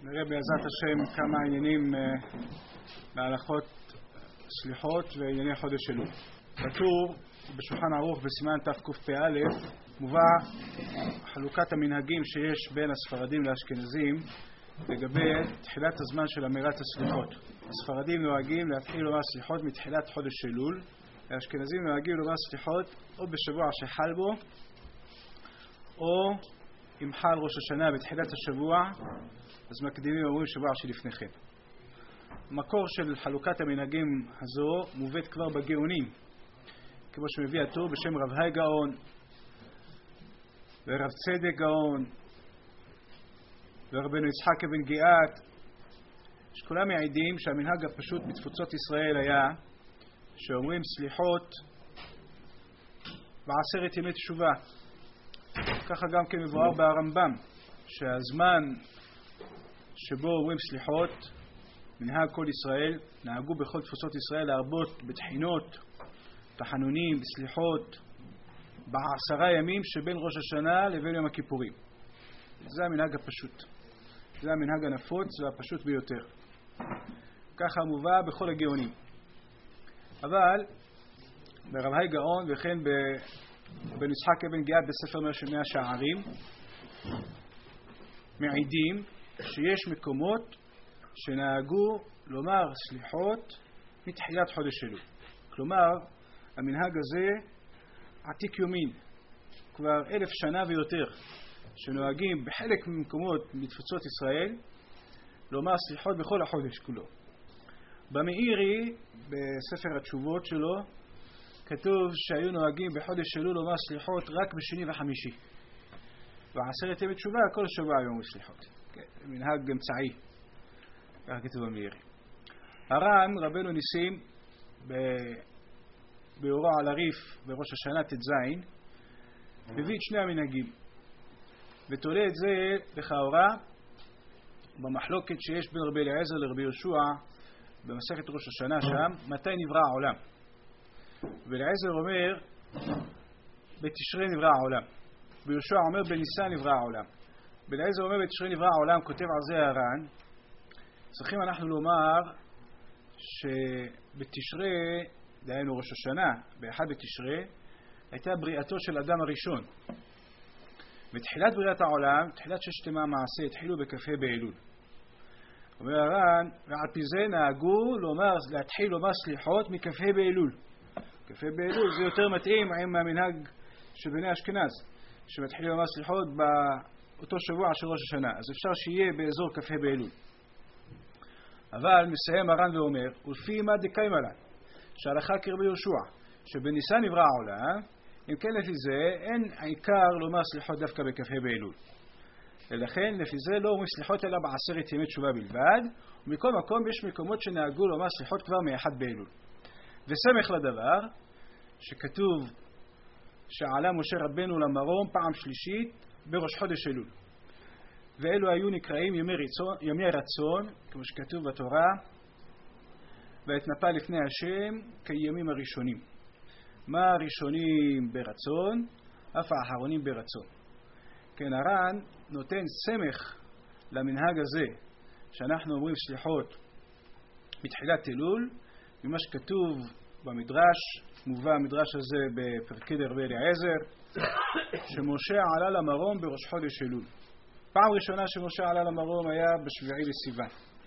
נראה בעזרת השם כמה עניינים בהלכות סליחות וענייני חודש אלול. כתוב בשולחן ערוך בסימן תקפ"א מובא חלוקת המנהגים שיש בין הספרדים לאשכנזים לגבי תחילת הזמן של אמירת הסליחות. הספרדים נוהגים להתחיל לומר סליחות מתחילת חודש אלול, האשכנזים נוהגים לומר סליחות או בשבוע שחל בו או אם חל ראש השנה בתחילת השבוע, אז מקדימים אומרים שבוע שלפני כן. המקור של חלוקת המנהגים הזו מובאת כבר בגאונים, כמו שמביא הטור בשם רב היי גאון ורב צדק גאון ורבנו יצחק אבן גיאת, שכולם מעידים שהמנהג הפשוט בתפוצות ישראל היה שאומרים סליחות בעשרת ימי תשובה. ככה גם כן מבואר ברמב"ם, שהזמן שבו אומרים סליחות, מנהג כל ישראל, נהגו בכל תפוצות ישראל להרבות בתחינות, תחנונים, בסליחות, ב10 ימים שבין ראש השנה לבין יום הכיפורים. זה המנהג הפשוט. זה המנהג הנפוץ והפשוט ביותר. ככה מובא בכל הגאונים. אבל ברב היי גאון וכן בן יצחק אבן גיאת בספר מאה שערים מעידים שיש מקומות שנהגו לומר סליחות מתחילת חודש אלול. כלומר, המנהג הזה עתיק יומין, כבר 1000 שנה ויותר, שנוהגים בחלק ממקומות מתפוצות ישראל לומר סליחות בכל החודש כולו. במאירי, בספר התשובות שלו, כתוב שהיו נוהגים בחודש אלול לומר סליחות רק בשני וחמישי. ועשרת ימי תשובה כל שבוע יום סליחות. מנהג אמצעי. כך כתוב במאירי. הר"ן, רבנו ניסים, באורו על הריף בראש השנה ט"ז, מביא את שני המנהגים. ותולה את זה לכאורה במחלוקת שיש בין רבי אליעזר לרבי יהושע במסכת ראש השנה שם, מתי נברא העולם. רבי אליעזר אומר בתשרי נברא העולם, רבי יהושע אומר בניסן נברא העולם. רבי אליעזר אומר בתשרי נברא העולם, כותב על זה הר"ן, צריכים אנחנו לומר שבתשרי, דהיינו ראש השנה, באחד בתשרי, הייתה בריאתו של אדם הראשון. בתחילת בריאת העולם, תחילת ששת ימי המעשה, התחילו בכ"ה באלול. אומר הר"ן, ועל פי זה נהגו להתחיל לומר סליחות מכ"ה באלול. כ"ה באלול זה יותר מתאים עם המנהג של בני אשכנז, שמתחילים לומר סליחות באותו שבוע של ראש השנה. אז אפשר שיהיה באזור כ"ה באלול. אבל מסיים הר"ן ואומר, ולפי מה דקיימא לן, שהלכה כרבי יהושע, שבניסן נברא העולם, אם כן לפי זה אין העיקר לומר סליחות דווקא בכ"ה באלול. ולכן לפי זה לא אומרים סליחות אלא בעשרת ימי תשובה בלבד, ומכל מקום יש מקומות שנהגו לומר סליחות כבר מאחד באלול. וסמך לדבר שכתוב שעלה משה רבנו למרום פעם שלישית בראש חודש אלול. ואלו היו נקראים ימי רצון, כמו שכתוב בתורה, ואתנפל לפני השם כימים הראשונים. מה הראשונים ברצון? אף האחרונים ברצון. כן, הר"ן נותן סמך למנהג הזה, שאנחנו אומרים סליחות בתחילת אלול, ממה שכתוב במדרש, מובא המדרש הזה בפרקי דרבי אליעזר, שמשה עלה למרום בראש חודש אלול. פעם ראשונה שמשה עלה למרום היה בשביעי לסיוון.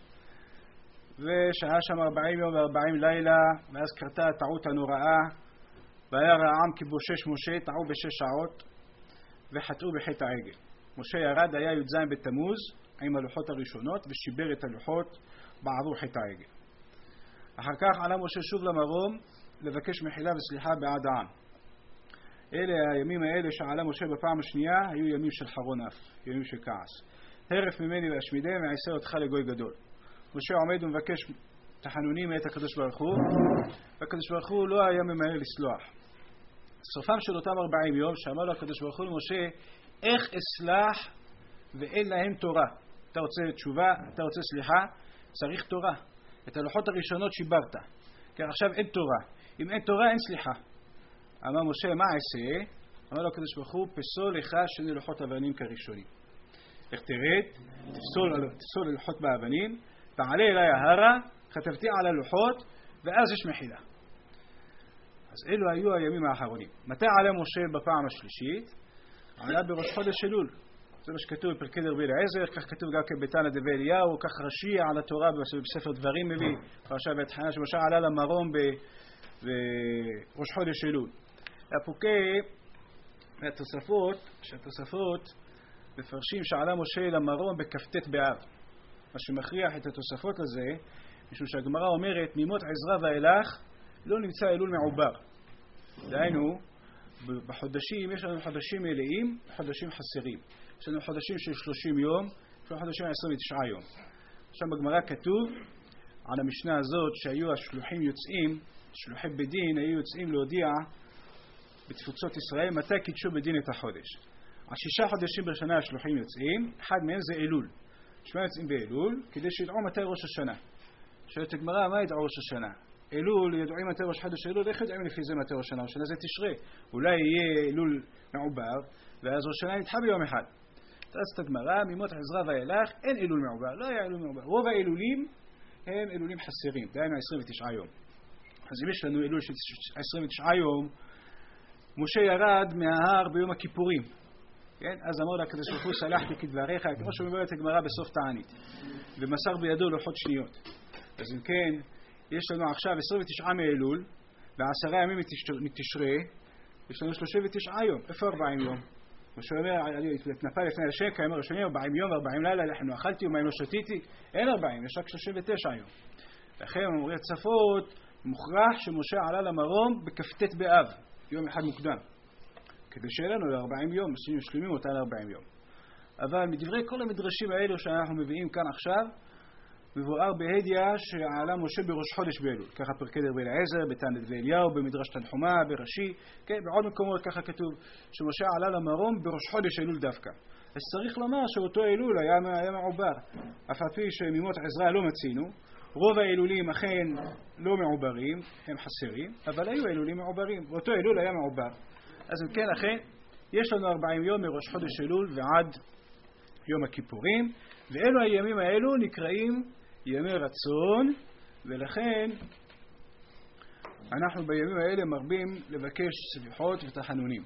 ושהה שם 40 יום ו40 לילה, ואז קרתה הטעות הנוראה, והיה העם כבושש משה, טעו ב6 שעות, וחטאו בחטא העגל. משה ירד, היה י"ז בתמוז, עם הלוחות הראשונות, ושיבר את הלוחות בעבור חטא העגל. אחר כך עלה משה שוב למרום, לבקש מחילה וסליחה בעד העם. אלה הימים האלה שעלה משה בפעם השנייה, היו ימים של חרון אף, ימים של כעס. הרף ממני להשמידם, ועשה אותך לגוי גדול. משה עומד ומבקש תחנונים מאת הקדוש ברוך הוא, והקדוש ברוך הוא לא היה ממהר לסלוח. סופם של אותם 40 יום, שאמר לו הקדוש ברוך הוא למשה, איך אסלח ואין להם תורה? אתה רוצה תשובה, אתה רוצה סליחה, צריך תורה. את הלוחות הראשונות שיברת, כי עכשיו אין תורה. אם אין תורה אין סליחה. אמר משה, מה אעשה? אמר לו הקדוש ברוך הוא, פסול לך שני לוחות אבנים כראשונים. איך תרד, תפסול הלוחות באבנים, תעלה אליי ההרה, כתבתי על הלוחות, ואז יש מחילה. אז אלו היו הימים האחרונים. מתי עלה משה בפעם השלישית? עלה בראש חודש אלול. זה מה שכתוב בפרקי דרבי אליעזר, כך כתוב גם בתנא דבי אליהו, כך רש"י על התורה בספר דברים מביא, פרשה ואת חנה, שמשה עלה למרום בראש חודש אלול. הפוקי שהתוספות מפרשים שעלה משה למרום בכ"ט באב. מה שמכריח את התוספות לזה, משום שהגמרא אומרת, ממות עזרא ואילך לא נמצא אלול מעובר. דהיינו, בחודשים יש לנו חודשים מלאים וחודשים חסרים. יש לנו חודשים של 30 יום, יש לנו חודשים 29 יום. עכשיו בגמרא כתוב על המשנה הזאת שהיו השלוחים יוצאים, שלוחי בדין היו יוצאים להודיע בתפוצות ישראל מתי קידשו בדין את החודש. 6 חודשים בשנה השלוחים יוצאים, אחד מהם זה אלול. שמונה יוצאים באלול כדי שידעו מתי ראש השנה. שואלת הגמרא, מה ידעו ראש השנה? אלול, ידעים מתי ראש חודש אלול, איך יודעים לפי זה מתי ראש השנה? ראש השנה זה תשרי. אולי יהיה אלול מעובר, ואז ראש השנה נדחה ביום אחד. תעשת הגמרא, ממות עזרא ואילך, אין אלול מעובר, לא היה אלול מעובר. רוב האלולים הם אלולים חסרים, דהיינו 29 יום. אז אם יש לנו אלול של 29 יום, משה ירד מההר ביום הכיפורים. כן? אז אמר לה, הקדוש ברוך הוא סלחתי כדבריך, כמו שאומרת הגמרא בסוף תענית, ומסר בידו לוחות שניות. אז אם כן, יש לנו עכשיו 29 מאלול, ו10 ימים מתשרי, יש לנו 39 יום. איפה 40 יום? משה אומר, נפל לפני השם, כאמר השני, 40 יום ו40 לילה, אנחנו אכלתי ומים לא שתיתי, אין 40, יש רק 39 יום. לכן אמורי הצפות, מוכרח שמשה עלה למרום בכ"ט באב, יום אחד מוקדם. כדי שיהיה לנו ל-40 יום, משלימים אותה ל-40 יום. אבל מדברי כל המדרשים האלו שאנחנו מביאים כאן עכשיו, מבואר בהדיא שעלה משה בראש חודש באלול. ככה פרקי דרבי אליעזר, בתנא דבי אליהו, במדרש תנחומא, ברש"י, כן, בעוד מקומות ככה כתוב שמשה עלה למרום בראש חודש אלול דווקא. אז צריך לומר שאותו אלול היה מעובר. אף על פי שממות עזרא לא מצינו, רוב האלולים אכן לא מעוברים, הם חסרים, אבל היו אלולים מעוברים, ואותו אלול היה מעובר. אז אם כן, אכן, יש לנו 40 יום מראש חודש אלול ועד יום הכיפורים, ואלו הימים האלו נקראים ימי רצון, ולכן אנחנו בימים האלה מרבים לבקש סליחות ותחנונים.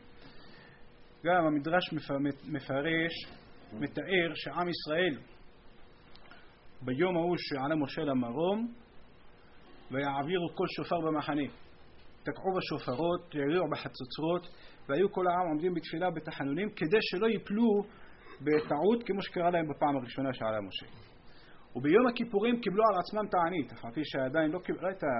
גם המדרש מפרש, מתאר שעם ישראל ביום ההוא שעלה משה למרום ויעבירו כל שופר במחנה, תקעו בשופרות, יריעו בחצוצרות, והיו כל העם עומדים בתפילה בתחנונים כדי שלא ייפלו בטעות כמו שקרה להם בפעם הראשונה שעלה משה. וביום הכיפורים קיבלו על עצמם תענית, אף על פי שעדיין לא קיבלה את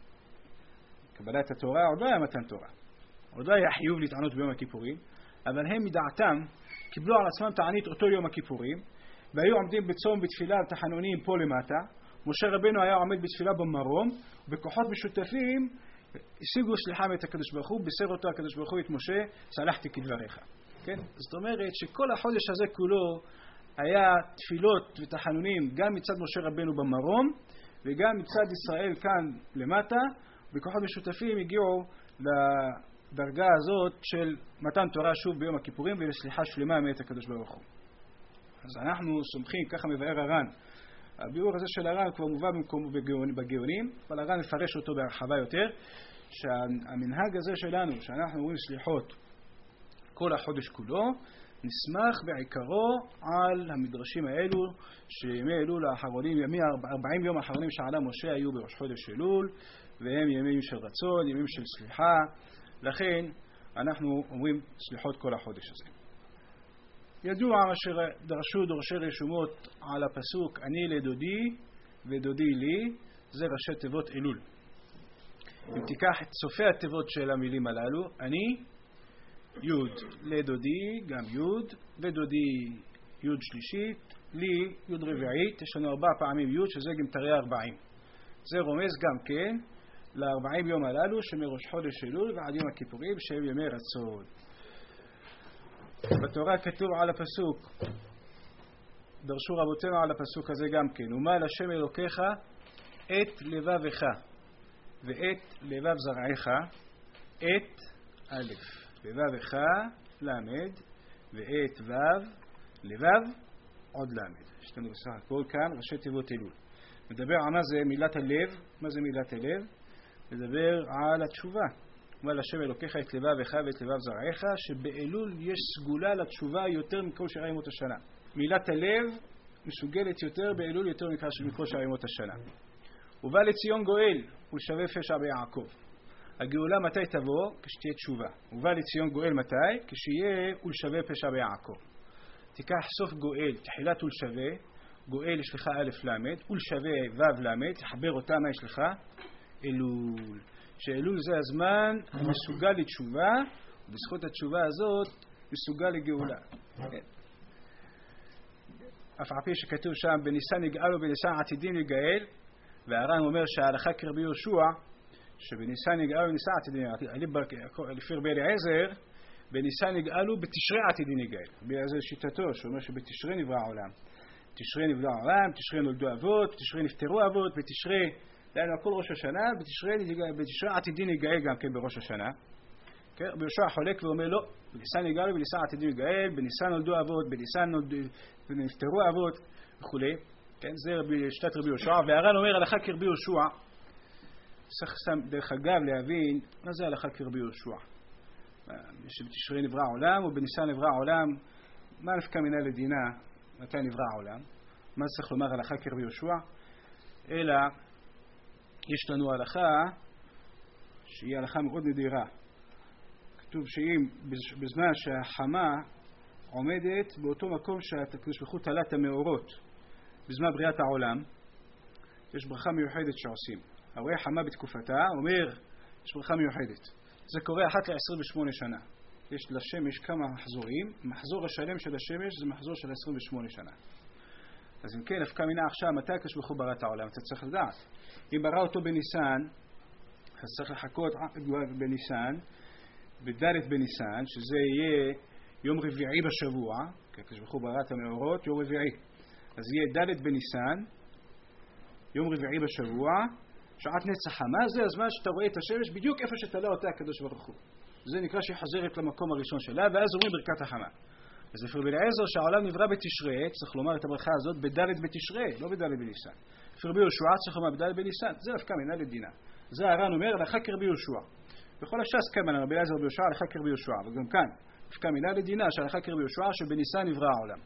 קבלת התורה, עוד לא היה מתן תורה, עוד לא היה חיוב להתענות ביום הכיפורים, אבל הם מדעתם קיבלו על עצמם תענית אותו יום הכיפורים, והיו עומדים בצום בתפילה תחנונים פה למטה. משה רבנו היה עומד בתפילה במרום, ובכוחות משותפים השיגו סליחה מאת הקדוש ברוך הוא, בישר אותו הקדוש ברוך הוא את משה, סלחתי כדבריך. כן? זאת אומרת שכל החודש הזה כולו היה תפילות ותחנונים גם מצד משה רבנו במרום, וגם מצד ישראל כאן למטה, בכוחות משותפים הגיעו לדרגה הזאת של מתן תורה שוב ביום הכיפורים ולסליחה שלמה מאת הקדוש ברוך הוא. אז אנחנו סומכים, ככה מבאר הר"ן. הביאור הזה של הר"ן כבר מובא בגאונים, אבל הר"ן מפרש אותו בהרחבה יותר, שהמנהג הזה שלנו, שאנחנו אומרים סליחות כל החודש כולו, נסמך בעיקרו על המדרשים האלו, שימי אלול האחרונים, 40 יום האחרונים שעלה משה היו בראש חודש אלול, והם ימים של רצון, ימים של סליחה, לכן אנחנו אומרים סליחות כל החודש הזה. ידוע מה שדרשו דורשי רשומות על הפסוק אני לדודי ודודי לי, זה ראשי תיבות אלול. אם תיקח את סופי התיבות של המילים הללו, אני יוד, לדודי גם יוד, לדודי יוד שלישית, לי יוד רביעית, יש לנו 4 פעמים יוד שזה גמטרי 40. זה רומז גם כן ל-40 יום הללו שמראש חודש אלול ועד יום הכיפורים שהם ימי רצון. בתורה כתוב על הפסוק, דרשו רבותינו על הפסוק הזה גם כן, ומה לשם אלוקיך את לבבך ואת לבב זרעך, את א' לבבך למד ואת ו' לבב עוד למד. יש לנו בסך הכל כאן ראשי תיבות אלול. מדבר על מה זה מילת הלב. מה זה מילת הלב? מדבר על התשובה. אומר לשם אלוקיך את לבבך ואת לבב זרעך, שבאלול יש סגולה לתשובה יותר מכל שאר ימות השנה. מילת הלב מסוגלת יותר באלול יותר מכל שאר ימות השנה. ובא לציון גואל ולשווה פשע ביעקב. הגאולה מתי תבוא? כשתהיה תשובה. ובא לציון גואל מתי? כשיהיה ולשווה פשע ביעקב. תיקח סוף גואל, תחילת ולשווה, גואל יש לך א' למד, ולשווה ו' למד, תחבר אותה מה יש לך? אלול. שאלול זה הזמן המסוגל לתשובה, ובזכות התשובה הזאת מסוגל לגאולה. אף על פי שכתוב שם בניסן יגאל ובניסן עתידים יגאל, והר"ן אומר שההלכה כרבי יהושע שבניסן יגאלו בניסן עתידין לפי רבי אליעזר בניסן יגאלו בתשרי עתידין יגאל. זה שיטתו שאומר שבתשרי נברא העולם. תשרי נברא העולם, תשרי נולדו אבות, תשרי נפטרו אבות, בתשרי דהיינו הכל ראש השנה, בתשרי עתידין יגאל גם כן בראש השנה. רבי יהושע חולק ואומר לא, בניסן יגאלו בניסן עתידין יגאל, בניסן נולדו אבות, בניסן נפטרו אבות וכולי. זה שיטת רבי יהושע, והר"ן אומר הלכה כרבי יהושע. צריך דרך אגב להבין מה זה הלכה כרבי יהושע. שבתשרי נברא העולם ובניסן נברא העולם, מה נפקא מינה לדינה מתי נברא העולם? מה צריך לומר הלכה כרבי יהושע? אלא יש לנו הלכה שהיא הלכה מאוד נדירה. כתוב שאם בזמן שהחמה עומדת באותו מקום שהקדוש ברוך הוא תלה את המאורות בזמן בריאת העולם, יש ברכה מיוחדת שעושים. הרואה חמה בתקופתה אומר יש ברכה מיוחדת. זה קורה אחת ל-28 שנה. יש לשמש כמה מחזורים. מחזור השלם של השמש זה מחזור של 28 שנה. אז אם כן, נפקא מינה עכשיו מתי הקדוש ברוך הוא ברא את העולם? אתה צריך לדעת. אם ברא אותו בניסן, אז צריך לחכות בניסן, בד' בניסן, שזה יהיה יום רביעי בשבוע, כי הקדוש ברוך הוא ברא את המאורות יום רביעי. אז יהיה ד' בניסן, יום רביעי בשבוע, שעת נצח חמה, זה הזמן שאתה רואה את השמש בדיוק איפה שתלה אותה הקדוש ברוך הוא. זה נקרא שהיא חוזרת למקום הראשון שלה, ואז אומרים ברכת החמה. אז לפי רבי אליעזר שהעולם נברא בתשרי, צריך לומר את הברכה הזאת בד' בתשרי, לא בד' בניסן. לפי רבי יהושע צריך לומר בד' בניסן, זה נפקא מינה לדינה. זה הר"ן אומר הלכה כרבי יהושע. בכל הש"ס כמה רבי אליעזר ורבי יהושע הלכה כרבי יהושע, וגם כאן נפקא מינה לדינה שהלכה כרבי יהושע שבניסן נברא העולם.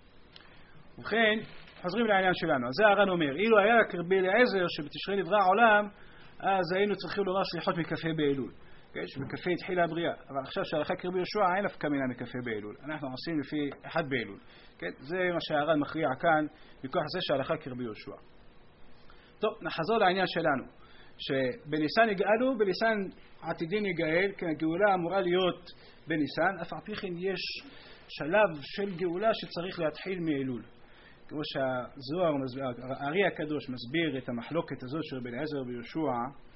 ובכן, חוזרים לעניין שלנו. אז זה הר"ן אומר, אילו היה כרבי אליעזר שבתשרי נברא העולם, אז היינו צריכים לומר סליחות מכ"ה באלול. שבכ"ה התחילה הבריאה. אבל עכשיו שהלכה כרבי יהושע אין נפקא מינה מכ"ה באלול. אנחנו עושים לפי 1 באלול. זה מה שהר"ן מכריע כאן, מכוח זה שהלכה כרבי יהושע. טוב, נחזור לעניין שלנו. שבניסן יגאלו, בניסן עתידין יגאל, כי הגאולה אמורה להיות בניסן, אף על פי כן יש שלב של גאולה שצריך להתחיל מאלול. כמו שהזוהר, הארי הקדוש מסביר את המחלוקת הזאת של רבי אליעזר ויהושע,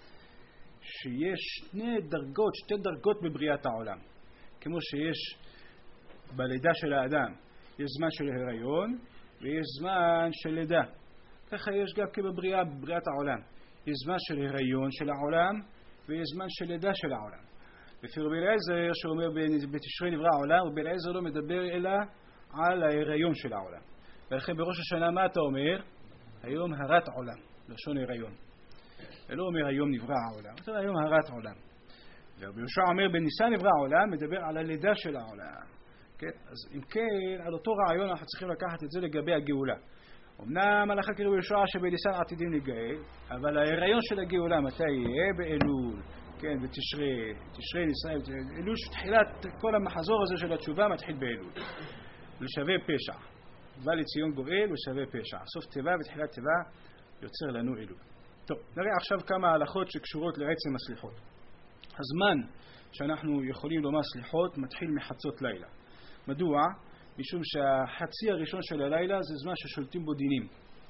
שיש שתי דרגות בבריאת העולם. כמו שיש בלידה של האדם, יש זמן של הריון ויש זמן של לידה. ככה יש גם בבריאת העולם. יש זמן של הריון של העולם ויש זמן של לידה של העולם. לפי רבי אליעזר שאומר בתשרי נברא העולם, רבי אליעזר לא מדבר אלא על ההיריון של העולם. ולכן בראש השנה מה אתה אומר? היום הרת עולם, לשון הריון. ולא אומר היום נברא העולם, אתה אומר היום הרת עולם. ורבי יהושע אומר בניסן נברא העולם, מדבר על הלידה של העולם. כן? אז אם כן, על אותו רעיון אנחנו צריכים לקחת את זה לגבי הגאולה. אמנם הלכה כרבי יהושע שבניסן עתידים לגאל, אבל ההיריון של הגאולה מתי יהיה? באלול. כן, בתשרי ניסן, אלול שתחילת כל המחזור הזה של התשובה מתחיל באלול. לשווה פשע. בא לציון גואל ושווה פשע. סוף תיבה ותחילת תיבה יוצר לנו אלול. טוב, נראה עכשיו כמה הלכות שקשורות לעצם הסליחות. הזמן שאנחנו יכולים לומר סליחות מתחיל מחצות לילה. מדוע? משום שהחצי הראשון של הלילה זה זמן ששולטים בו דינים.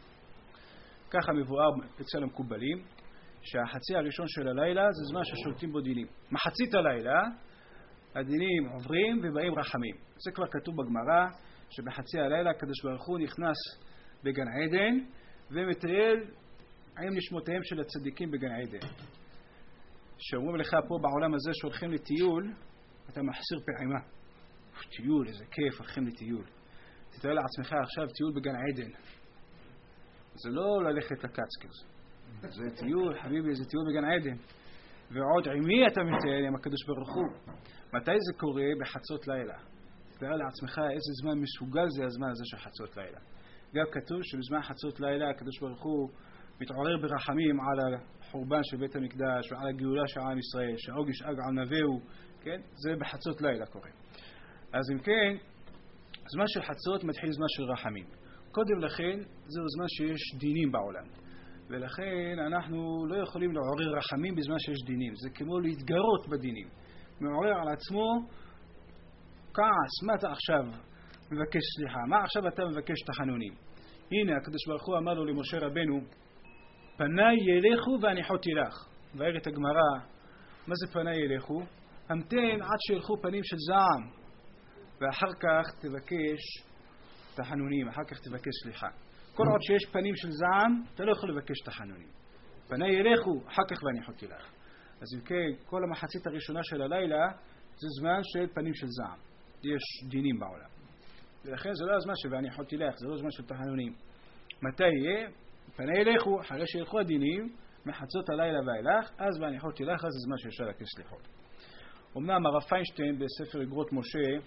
ככה מבואר אצל המקובלים, שהחצי הראשון של הלילה זה זמן ששולטים בו דינים. מחצית הלילה הדינים עוברים ובאים רחמים. זה כבר כתוב בגמרא, שבחצי הלילה הקדוש ברוך הוא נכנס בגן עדן ומטייל עם נשמותיהם של הצדיקים בגן עדן. שאומרים לך פה בעולם הזה שהולכים לטיול, אתה מחסיר פעימה. טיול, איזה כיף, הולכים לטיול. תתאר לעצמך עכשיו טיול בגן עדן. זה לא ללכת לקצקז. זה טיול, חביבי, זה טיול בגן עדן. ועוד עם מי אתה מטייל? עם הקדוש ברוך הוא. מתי זה קורה? בחצות לילה. תתאר לעצמך איזה זמן מסוגל זה הזמן הזה של חצות לילה. גם כתוב שבזמן חצות לילה הקדוש ברוך הוא מתעורר ברחמים על החורבן של בית המקדש ועל הגאולה של עם ישראל, שהאוג ישאג על נביאו, כן? זה בחצות לילה קורה. אז אם כן, זמן של חצות מתחיל זמן של רחמים. קודם לכן, זהו זמן שיש דינים בעולם. ולכן אנחנו לא יכולים לעורר רחמים בזמן שיש דינים. זה כמו להתגרות בדינים. מעורר על עצמו כעס, מה אתה עכשיו מבקש סליחה? מה עכשיו אתה מבקש תחנונים? הנה, הקדוש ברוך הוא אמר לו למשה רבנו, פניי ילכו והניחותי לך. ואומרת הגמרא, מה זה פניי ילכו? המתן עד שילכו פנים של זעם, ואחר כך תבקש תחנונים, אחר כך תבקש סליחה. כל עוד שיש פנים של זעם, אתה לא יכול לבקש תחנונים. פניי ילכו, אחר כך והניחותי לך. אז אם כן, כל המחצית הראשונה של הלילה, זה זמן של פנים של זעם. יש דינים בעולם. ולכן זה לא הזמן שבהניחותי לך, זה לא זמן של תחנונים. מתי יהיה? פניי ילכו, אחרי שילכו הדינים, מחצות הלילה ואילך, אז בהניחותי לך, אז זה זמן שאפשר לבקש סליחות. אמנם הרב פיינשטיין בספר אגרות משה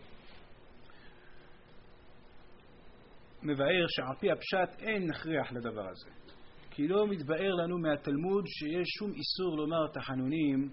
מבאר שעל פי הפשט אין נכריח לדבר הזה. כי לא מתבאר לנו מהתלמוד שיש שום איסור לומר תחנונים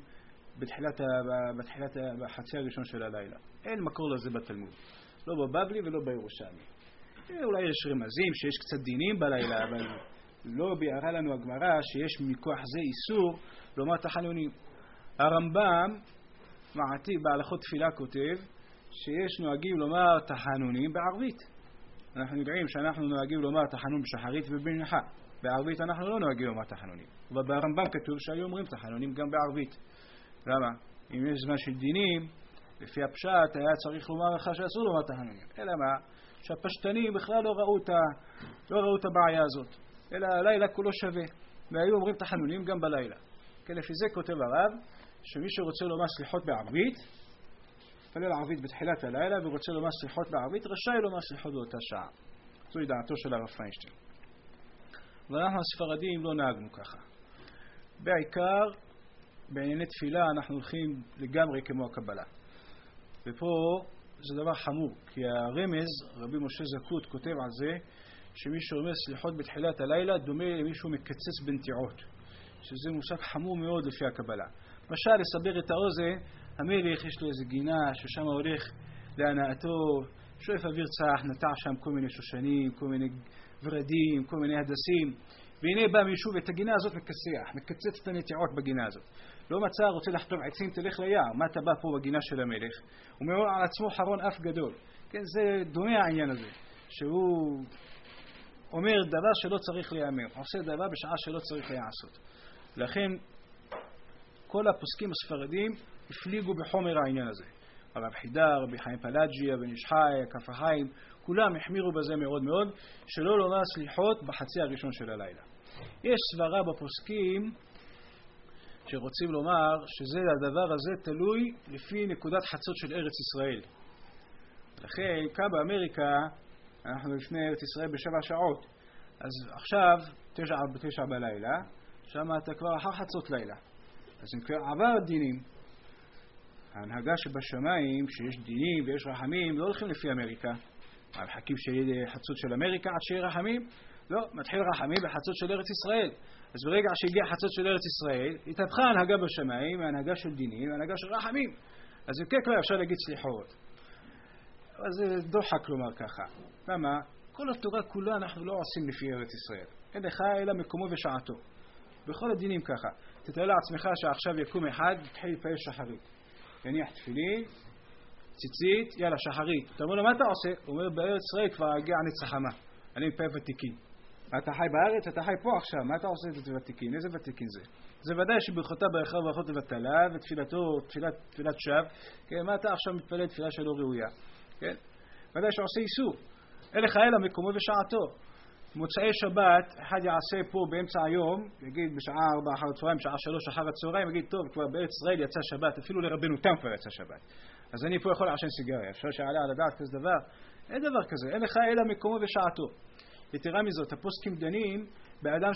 בחצי הראשון של הלילה. אין מקור לזה בתלמוד. לא בבבלי ולא בירושלמי. אולי יש רמזים שיש קצת דינים בלילה, אבל לא ביארה לנו הגמרא שיש מכוח זה איסור לומר תחנונים. הרמב"ם מעתיק בהלכות תפילה כותב שיש נוהגים לומר תחנונים בערבית. אנחנו יודעים שאנחנו נוהגים לומר תחנון בשחרית ובמנחה. בערבית אנחנו לא נוהגים לומר תחנונים. אבל ברמב"ם כתוב שהיו אומרים תחנונים גם בערבית. למה? אם יש זמן של דינים, לפי הפשט היה צריך לומר לך שאסור לומר תחנונים. אלא מה? שהפשטנים בכלל לא ראו את הבעיה הזאת. אלא הלילה כולו שווה. והיו אומרים תחנונים גם בלילה. כן, לפי זה כותב הרב, שמי שרוצה לומר סליחות בערבית, פלל ערבית בתחילת הלילה ורוצה לומר סליחות בערבית, רשאי לומר סליחות באותה שעה. זו דעתו של הרב פיינשטיין. ואנחנו הספרדים לא נהגנו ככה. בעיקר, בענייני תפילה אנחנו הולכים לגמרי כמו הקבלה. ופה זה דבר חמור, כי הרמז, רבי משה זקות כותב על זה, שמי שאומר סליחות בתחילת הלילה דומה למישהו מקצץ בנטיעות. שזה מושג חמור מאוד לפי הקבלה. למשל, לסבר את האוזן, המלך יש לו איזה גינה ששם הולך להנאתו, שואף אוויר צח, נטע שם כל מיני שושנים, כל מיני ורדים, כל מיני הדסים, והנה בא מישהו ואת הגינה הזאת מקצץ את הנטיעות בגינה הזאת. לא מצא, רוצה לחטוב עצים, תלך ליער. מה אתה בא פה בגינה של המלך? הוא אומר על עצמו חרון אף גדול. כן, זה דומה העניין הזה, שהוא אומר דבר שלא צריך להיאמר, עושה דבר בשעה שלא צריך להיעשות. לכן כל הפוסקים הספרדים הפליגו בחומר העניין הזה. הרב חידר, רבי חיים פלאג'יה, בן איש חי, כף החיים, כולם החמירו בזה מאוד מאוד, שלא לומר סליחות בחצי הראשון של הלילה. יש סברה בפוסקים שרוצים לומר שזה הדבר הזה תלוי לפי נקודת חצות של ארץ ישראל. לכן, כאן באמריקה, אנחנו לפני ארץ ישראל ב7 שעות. אז עכשיו, 9 בלילה, שם אתה כבר אחר חצות לילה. אז אם כבר עבר דינים, ההנהגה שבשמיים, שיש דינים ויש רחמים, לא הולכים לפי אמריקה. מחכים שיהיה חצות של אמריקה עד שיהיה רחמים? לא, מתחיל רחמים בחצות של ארץ ישראל. אז ברגע שהגיע חצות של ארץ ישראל, התהפכה ההנהגה בשמיים, ההנהגה של דינים, ההנהגה של רחמים. אז אם כן כבר אפשר להגיד סליחות. אז זה דוחק לומר ככה. למה? כל התורה כולה אנחנו לא עושים לפי ארץ ישראל. אין לך אלא מקומו ושעתו. בכל הדינים ככה. תתאר לעצמך שעכשיו יקום אחד, תתחיל לפעיל שחרית. יניח תפילין, ציצית, יאללה, שחרית. אתה אומר לו, מה אתה עושה? הוא אומר, בארץ ישראל כבר הגיע נצח חמה. אני מפעיל ותיקין. אתה חי בארץ, אתה חי פה עכשיו. מה אתה עושה את זה ותיקין? איזה ותיקין זה? זה ודאי שברכתה ברכה וברכות לבטלה, ותפילתו, תפילת שווא. כן, מה אתה עכשיו מתפלל תפילה שלא ראויה? כן? ודאי שעושה איסור. אין לך אלא מקומו ושעתו. מוצאי שבת, אחד יעשה פה באמצע היום, יגיד בשעה 4 אחר הצהריים, שעה 3 אחר הצהריים, יגיד, טוב, כבר בארץ ישראל יצא שבת, אפילו לרבנו תם כבר יצא שבת. אז אני פה יכול לעשן סיגריה. אפשר שעלה על הדעת כזה דבר, אין דבר כזה, אין לך אלא מקומו ושעתו. יתרה מזאת, הפוסקים דנים באדם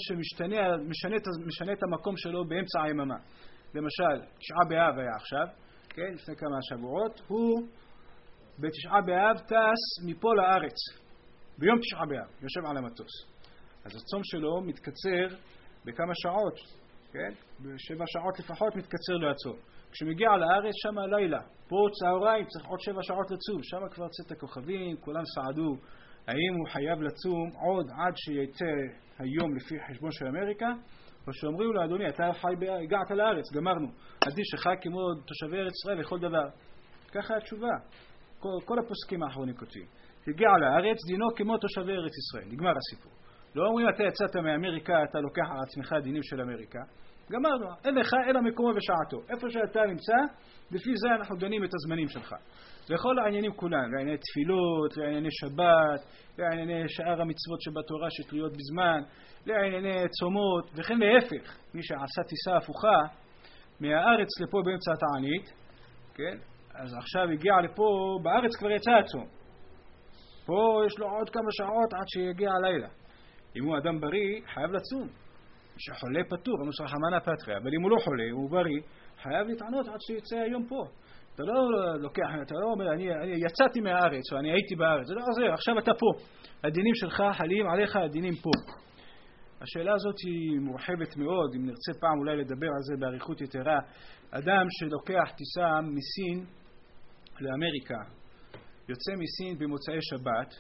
שמשנה את המקום שלו באמצע היממה. למשל, תשעה באב היה עכשיו, כן, לפני כמה שבועות, הוא בתשעה באב טס מפה לארץ, ביום תשעה באב, יושב על המטוס. אז הצום שלו מתקצר בכמה שעות, כן? ב7 שעות לפחות מתקצר לו הצום. כשמגיע לארץ, שם הלילה, פה צהריים, צריך עוד 7 שעות לצום, שם כבר צאת הכוכבים, כולם סעדו. האם הוא חייב לצום עוד עד שיצא היום לפי חשבון של אמריקה? או שאומרים לו, אדוני, אתה הגעת לארץ, גמרנו. עדיף שחי כמו תושבי ארץ ישראל לכל דבר. ככה התשובה. כל הפוסקים האחרונים כותבים. הגיע לארץ, דינו כמו תושבי ארץ ישראל. נגמר הסיפור. לא אומרים, אתה יצאת מאמריקה, אתה לוקח על עצמך דינים של אמריקה. גמרנו. אין לך אלא מקומו ושעתו. איפה שאתה נמצא, לפי זה אנחנו דנים את הזמנים שלך. לכל העניינים כולם, לענייני תפילות, לענייני שבת, לענייני שאר המצוות שבתורה שתלויות בזמן, לענייני צומות, וכן להפך, מי שעשה טיסה הפוכה מהארץ לפה באמצע התענית, כן? אז עכשיו הגיע לפה, בארץ כבר יצא הצום. פה יש לו עוד כמה שעות עד שיגיע הלילה. אם הוא אדם בריא, חייב לצום. מי שחולה פטור, אנו שרחמנה פטריה, אבל אם הוא לא חולה, הוא בריא, חייב להתענות עד שיצא היום פה. אתה לא לוקח, אתה לא אומר, אני יצאתי מהארץ, או אני הייתי בארץ, זה לא עוזר, עכשיו אתה פה. הדינים שלך חלים עליך, הדינים פה. השאלה הזאת היא מורחבת מאוד, אם נרצה פעם אולי לדבר על זה בעריכות יתרה. אדם שלוקח טיסה מסין לאמריקה, יוצא מסין במוצאי שבת,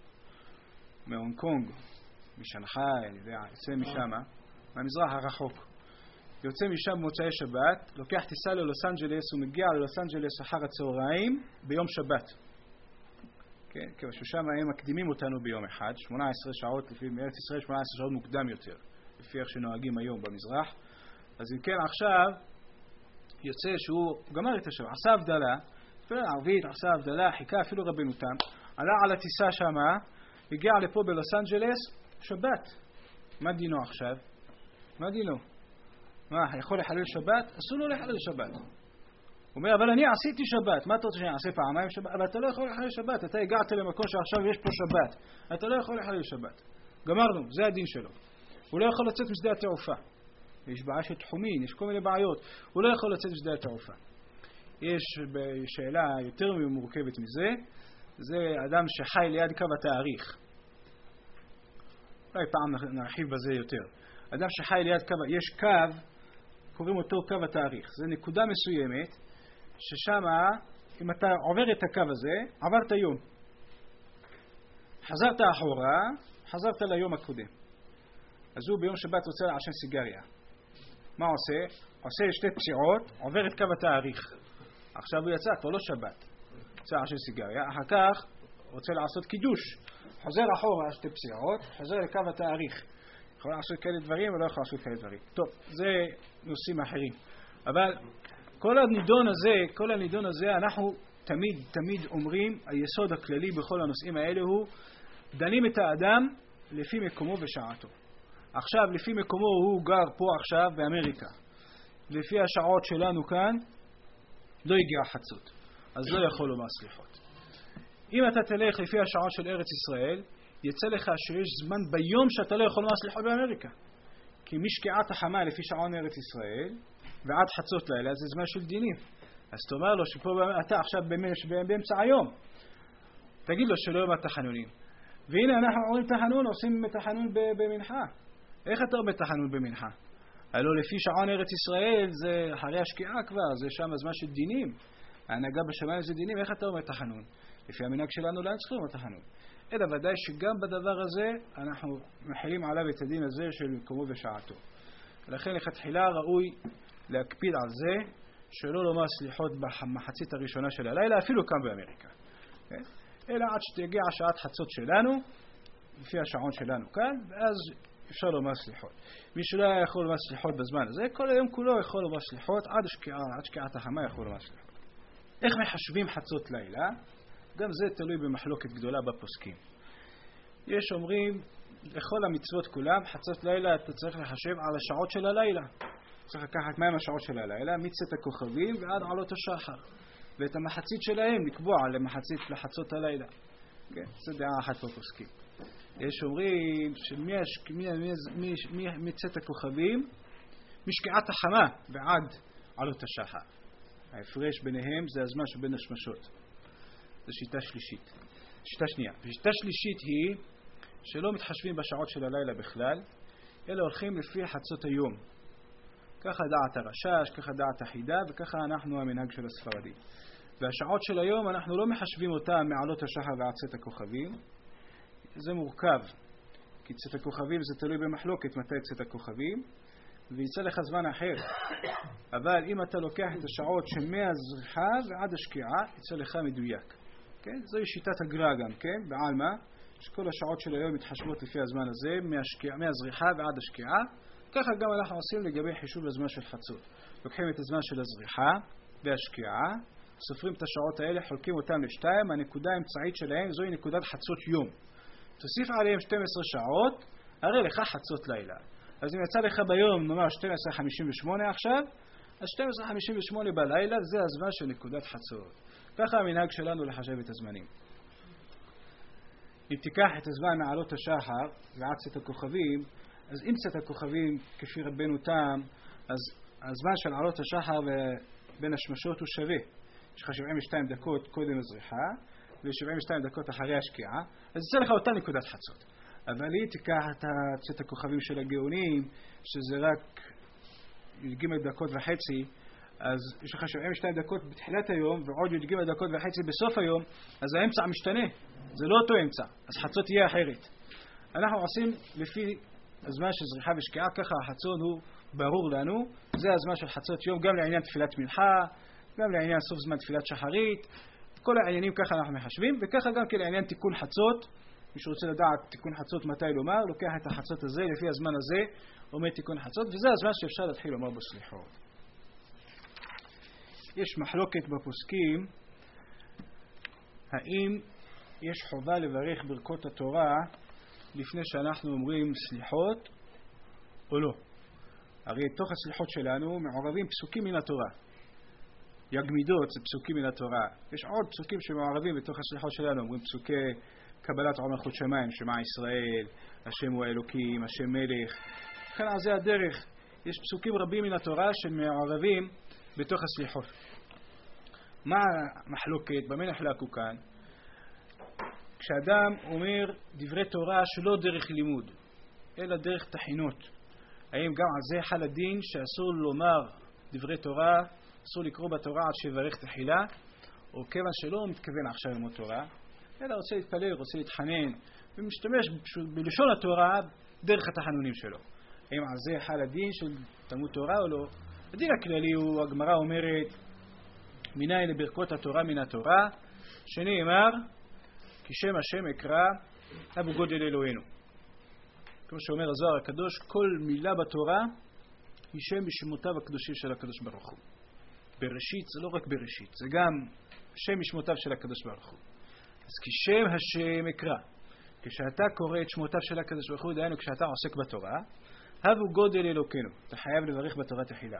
מהונג קונג, משנחאי, אני יודע, יוצא משם, מהמזרח הרחוק. יוצא משם במוצאי שבת, לוקח טיסה ללוס אנג'לס, הוא מגיע ללוס אנג'לס אחר הצהריים ביום שבת. כן, כיוון ששם הם מקדימים אותנו ביום אחד, 18 שעות, לפי מארץ ישראל 18 שעות מוקדם יותר, לפי איך שנוהגים היום במזרח. אז אם כן, עכשיו יוצא שהוא גמר את השם, עשה הבדלה, אפילו ערבית, עשה הבדלה, חיכה אפילו רבנו תם, עלה על הטיסה שמה, הגיע לפה בלוס אנג'לס, שבת. מה דינו עכשיו? מה דינו? מה, יכול לחלל שבת? אסור לו לחלל שבת. הוא אומר, אבל אני עשיתי שבת. מה אתה רוצה שאני אעשה פעמיים שבת? אבל אתה לא יכול לחלל שבת. אתה הגעת למקום שעכשיו יש פה שבת. אתה לא יכול לחלל שבת. גמרנו, זה הדין שלו. הוא לא יכול לצאת משדה התעופה. יש בעיה של תחומין, יש כל מיני בעיות. הוא לא יכול לצאת משדה התעופה. יש שאלה יותר מורכבת מזה. זה אדם שחי ליד קו התאריך. אולי פעם נרחיב בזה יותר. אדם שחי ליד קו, יש קו, קוראים אותו קו התאריך. זה נקודה מסוימת, ששם, אם אתה עובר את הקו הזה, עברת יום. חזרת אחורה, חזרת ליום הקודם. אז הוא ביום שבת רוצה לעשן סיגריה. מה עושה? עושה שתי פסיעות, עובר את קו התאריך. עכשיו הוא יצא, כבר לא שבת. רוצה לעשן סיגריה, אחר כך רוצה לעשות קידוש. חוזר אחורה שתי פסיעות, חוזר לקו התאריך. יכול לעשות כאלה דברים ולא יכול לעשות כאלה דברים. טוב, זה נושאים אחרים. אבל כל הנידון הזה, אנחנו תמיד אומרים, היסוד הכללי בכל הנושאים האלה הוא, דנים את האדם לפי מקומו ושעתו. עכשיו, לפי מקומו הוא גר פה עכשיו באמריקה. לפי השעות שלנו כאן, לא הגיע חצות. אז לא יכול לומר סליחות. אם אתה תלך לפי השעות של ארץ ישראל, יצא לך שיש זמן ביום שאתה לא יכול לומר סליחות באמריקה. כי משקיעת החמה לפי שעון ארץ ישראל, ועד חצות לילה זה זמן של דינים. אז תאמר לו שפה אתה עכשיו באמצע היום. תגיד לו שלא יאמר תחנונים. והנה אנחנו אומרים תחנון, עושים תחנון במנחה. איך אתה אומר תחנון במנחה? הלוא לפי שעון ארץ ישראל זה אחרי השקיעה כבר, זה שם הזמן של דינים. ההנהגה בשמיים זה דינים, איך אתה אומר תחנון? לפי המנהג שלנו לא צריכים לומר תחנון. אלא ודאי שגם בדבר הזה אנחנו מחילים עליו את הדין הזה של מקומו ושעתו. לכן לכתחילה ראוי להקפיד על זה שלא לומר סליחות במחצית הראשונה של הלילה, אפילו כאן באמריקה. אלא עד שתגיע שעת חצות שלנו, לפי השעון שלנו כאן, ואז אפשר לומר סליחות. מי שלא יכול לומר סליחות בזמן הזה, כל היום כולו יכול לומר סליחות, עד שקיעת החמה יכול לומר סליחות. איך מחשבים חצות לילה? גם זה תלוי במחלוקת גדולה בפוסקים. יש אומרים, לכל המצוות כולם, חצות לילה אתה צריך לחשב על השעות של הלילה. צריך לקחת מהם השעות של הלילה, מצאת הכוכבים ועד עלות השחר. ואת המחצית שלהם לקבוע לחצות הלילה. כן, זו דעה אחת פה פוסקים. יש אומרים מצאת הכוכבים, משקיעת החמה ועד עלות השחר. ההפרש ביניהם זה הזמן שבין השמשות. זו שיטה שלישית. שיטה שנייה. שיטה שלישית היא שלא מתחשבים בשעות של הלילה בכלל, אלא הולכים לפי חצות היום. ככה דעת הרשש, ככה דעת החידה, וככה אנחנו המנהג של הספרדים. והשעות של היום אנחנו לא מחשבים אותם מעלות השחר ועד צאת הכוכבים. זה מורכב, כי צאת הכוכבים זה תלוי במחלוקת מתי צאת הכוכבים, ויצא לך זמן אחר. אבל אם אתה לוקח את השעות שמהזריחה ועד השקיעה, יצא לך מדויק. כן? זוהי שיטת הגר"א גם, כן? בעלמא, שכל השעות של היום מתחשבות לפי הזמן הזה, מהזריחה ועד השקיעה. ככה גם אנחנו עושים לגבי חישוב הזמן של חצות. לוקחים את הזמן של הזריחה והשקיעה, סופרים את השעות האלה, חולקים אותם לשתיים, הנקודה האמצעית שלהם זוהי נקודת חצות יום. תוסיף עליהם 12 שעות, הרי לך חצות לילה. אז אם יצא לך ביום, נאמר 12:58 עכשיו, אז 12:58 בלילה זה הזמן של נקודת חצות. ככה המנהג שלנו לחשב את הזמנים. אם תיקח את הזמן מעלות השחר ועד צאת הכוכבים, אז אם צאת הכוכבים כפי רבנו תם, אז הזמן של עלות השחר בין השמשות הוא שווה. יש לך 72 דקות קודם הזריחה ו72 דקות אחרי השקיעה, אז יצא לך אותה נקודת חצות. אבל היא תיקח את צאת הכוכבים של הגאונים, שזה רק י"ג דקות וחצי, אז יש לך 72 דקות בתחילת היום ועוד י"ג דקות וחצי בסוף היום, אז האמצע משתנה, זה לא אותו אמצע, אז חצות תהיה אחרת. אנחנו עושים לפי הזמן של זריחה ושקיעה, ככה החצות הוא ברור לנו, זה הזמן של חצות יום, גם לעניין תפילת מנחה, גם לעניין סוף זמן תפילת שחרית, כל העניינים ככה אנחנו מחשבים, וככה גם לעניין תיקון חצות. מי שרוצה לדעת תיקון חצות מתי לומר, לוקח את החצות הזה, לפי הזמן הזה עומד תיקון חצות, וזה הזמן שאפשר להתחיל לומר בו סליחות. יש מחלוקת בפוסקים, האם יש חובה לברך ברכות התורה לפני שאנחנו אומרים סליחות או לא. הרי תוך הסליחות שלנו מעורבים פסוקים מן התורה. יגמידות זה פסוקים מן התורה. יש עוד פסוקים שמעורבים בתוך הסליחות שלנו, אומרים פסוקי קבלת עול מלכות שמיים, שמע ישראל, השם הוא האלוקים, השם מלך. לכן על זה הדרך. יש פסוקים רבים מן התורה שמעורבים בתוך הסליחות. מה המחלוקת? במה נחלקו כאן? כשאדם אומר דברי תורה שלא דרך לימוד, אלא דרך תחינות, האם גם על זה חל הדין שאסור לומר דברי תורה, אסור לקרוא בתורה עד שיברך תחילה, או כיוון שלא מתכוון עכשיו ללמוד תורה, אלא רוצה להתפלל, רוצה להתחנן, ומשתמש בלשון התורה דרך התחנונים שלו. האם על זה חל הדין של תלמוד תורה או לא? הדין הכללי הוא, הגמרא אומרת, מנין לברכות התורה מן התורה, שנאמר, כי שם השם אקרא אבו גודל אלוהינו. כמו שאומר הזוהר הקדוש, כל מילה בתורה היא שם משמותיו הקדושים של הקדוש ברוך הוא. בראשית זה לא רק בראשית, זה גם שם משמותיו של הקדוש ברוך הוא. אז כי שם השם אקרא, כשאתה קורא את שמותיו של הקדוש ברוך הוא, דהיינו כשאתה עוסק בתורה, אבו גודל אלוהינו, אתה חייב לברך בתורה תחילה.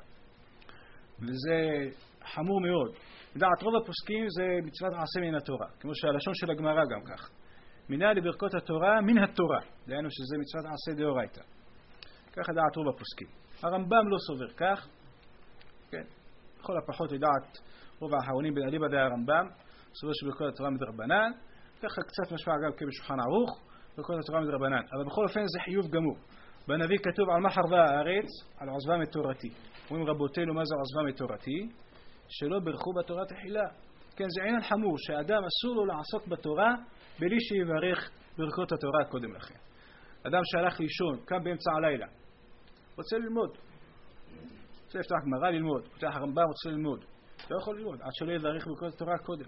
וזה חמור מאוד. לדעת רוב הפוסקים זה מצוות עשה מן התורה, כמו שהלשון של הגמרא גם כך. מנין לברכות התורה מן התורה, דהיינו שזה מצוות עשה דאורייתא. ככה דעת רוב הפוסקים. הרמב"ם לא סובר כך, כן? בכל הפחות לדעת רוב האחרונים אליבא דהרמב"ם, סובר שברכות התורה מדרבנן, ככה קצת משמע גם כבשולחן ערוך, ברכות התורה מדרבנן. אבל בכל אופן זה חיוב גמור. בנביא כתוב על מה חרבה הארץ, על עוזבה מתורתי. אומרים רבותינו מה זה עוזבה מתורתי? שלא ברכו בתורה תחילה. כן, זה עניין חמור, שאדם אסור לו לעסוק בתורה בלי שיברך ברכות התורה קודם לכן. אדם שהלך לישון, קם באמצע הלילה, רוצה ללמוד. רוצה לפתוח גמרא ללמוד, פותח הרמב"ם רוצה ללמוד. לא יכול ללמוד, עד שלא יברך ברכות התורה קודם.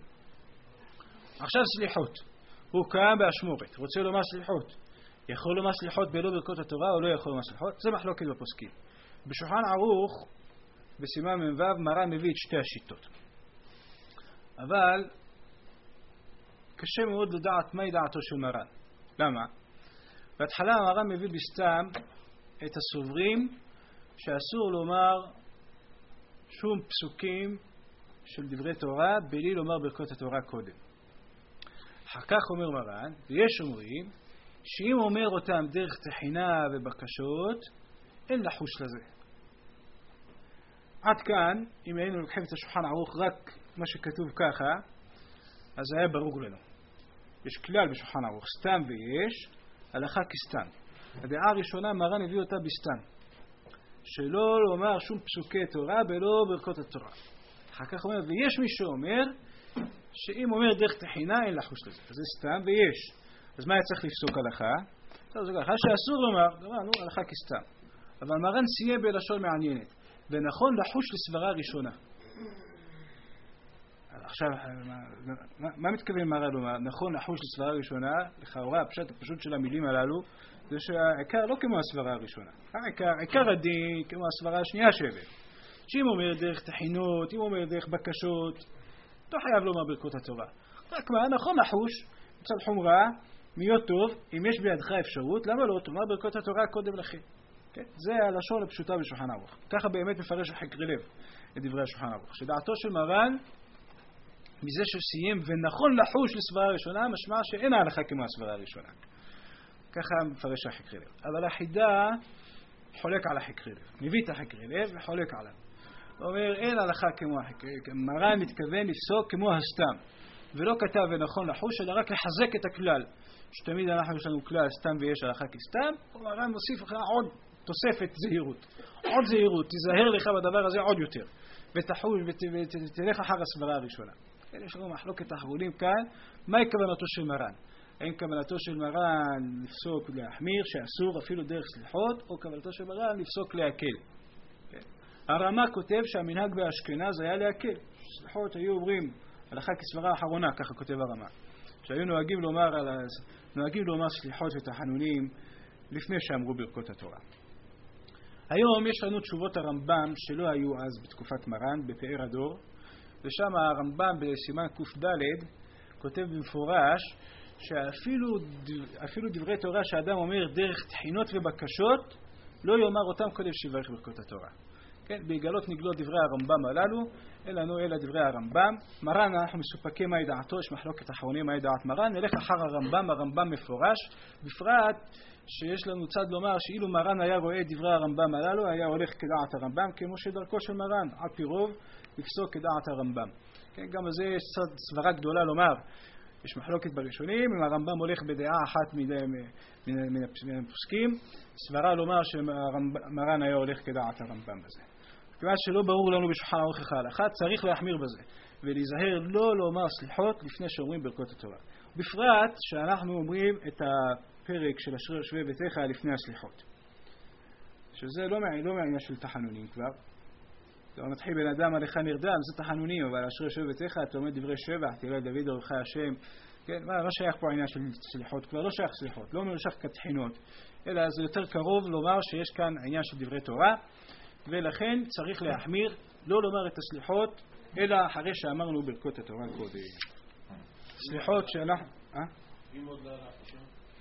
עכשיו סליחות. הוא קם באשמורת, רוצה לומר סליחות. יכול לומר סליחות בלא ברכות התורה או לא יכול לומר סליחות? זה מחלוקת בפוסקים. בשולחן ערוך, בסימן מ"ו, מרן מביא את שתי השיטות. אבל קשה מאוד לדעת מהי דעתו של מרן. למה? בהתחלה מרן מביא בסתם את הסוברים שאסור לומר שום פסוקים של דברי תורה בלי לומר ברכות התורה קודם. אחר כך אומר מרן, ויש אומרים, שאם אומר אותם דרך תחינה ובקשות, אין לחוש לזה. עד כאן, אם היינו לוקחים את השולחן ערוך רק מה שכתוב ככה, אז היה ברור לנו. יש כלל בשולחן ערוך, סתם ויש, הלכה כסתם. הדעה הראשונה מרן הביא אותה בסתם. שלא לומר שום פסוקי תורה ולא ברכות התורה. אחר כך אומר, ויש מי שאומר, שאם אומר דרך תחינה אין לחוש לזה. אז זה סתם ויש. אז מה היה צריך לפסוק הלכה? זה הלכה שאסור לומר, הלכה כסתם. אבל מרן סיים בלשון מעניינת. ונכון לחוש לסברה ראשונה. עכשיו, מה מתכוון מרן לומר? נכון לחוש לסברה ראשונה, לכאורה הפשט הפשוט של המילים הללו, זה שהעיקר לא כמו הסברה הראשונה. העיקר הדין כמו הסברה השנייה שהבאת. שאם אומר דרך תחינות, אם אומר דרך בקשות, לא חייב לומר ברכות התורה. רק מה, נכון לחוש, מצד חומרה, מיות טוב, אם יש בידך אפשרות, למה לא תאמר ברכות התורה קודם לכן? כן? זה הלשון הפשוטה בשולחן ערוך. ככה באמת מפרש החקרי לב את דברי השולחן ערוך. שדעתו של מרן, מזה שסיים ונכון לחוש לסברה הראשונה, משמע שאין ההלכה כמו הסברה הראשונה. ככה מפרש החקרי לב. אבל החידה חולק על החקרי לב. מביא את החקרי לב וחולק עליו. הוא אומר, אין הלכה כמו החקרי לב. מרן מתכוון לפסוק כמו הסתם. ולא כתב ונכון לחוש, אלא רק לחזק את הכלל. שתמיד אנחנו יש לנו כלל סתם ויש הלכה כסתם, ומרן מוסיף לך עוד תוספת זהירות. עוד זהירות, תיזהר לך בדבר הזה עוד יותר. ותחוש ותלך אחר הסברה הראשונה. יש לנו מחלוקת אחרונים כאן, מהי כוונתו של מרן? האם כוונתו של מרן לפסוק להחמיר, שאסור אפילו דרך סליחות, או כוונתו של מרן לפסוק להקל? הרמ"א כותב שהמנהג באשכנז היה להקל. סליחות היו אומרים, הלכה כסברה האחרונה, ככה כותב הרמ"א. שהיו נוהגים לומר סליחות ותחנונים לפני שאמרו ברכות התורה. היום יש לנו תשובות הרמב"ם שלא היו אז בתקופת מרן, בפאר הדור, ושם הרמב"ם בסימן ק"ד כותב במפורש שאפילו דברי תורה שאדם אומר דרך תחינות ובקשות, לא יאמר אותם קודם שיברך ברכות התורה. כן, בהגלות נגלות דברי הרמב"ם הללו, אין לנו אלא דברי הרמב"ם. מרן אנחנו מסופקים מהי דעתו, יש מחלוקת אחרונים מהי דעת מרן, נלך אחר הרמב"ם מפורש, בפרט שיש לנו צד לומר שאילו מרן היה רואה את דברי הרמב"ם הללו, היה הולך כדעת הרמב"ם, כמו שדרכו של מרן, על פי רוב, לפסוק כדעת הרמב"ם. כן, גם על זה יש סברה גדולה לומר, יש מחלוקת בראשונים, אם הרמב"ם הולך בדעה אחת מן הפוסקים, סברה לומר שמרן היה הולך כדעת הרמב"ם בזה. כיוון שלא ברור לנו בשולחן ערוך ההלכה, צריך להחמיר בזה, ולהיזהר לא לומר סליחות לפני שאומרים ברכות התורה. בפרט שאנחנו אומרים את הפרק של אשרי יושבי ביתך לפני הסליחות. שזה לא מעניין של תחנונים כבר. זה מתחיל בן אדם עליך נרדם, זה תחנונים, אבל אשרי יושבי ביתך, אתה אומר דברי שבח, תראה דוד אורך השם. כן, מה שייך פה העניין של סליחות? כבר לא שייך סליחות, לא שייך כתחינות, אלא זה יותר קרוב לומר שיש כאן עניין של דברי תורה, ולכן צריך להחמיר, לא לומר את הסליחות, אלא אחרי שאמרנו ברכות התורה קודם. סליחות שאנחנו... אם עוד לא הלך לישון?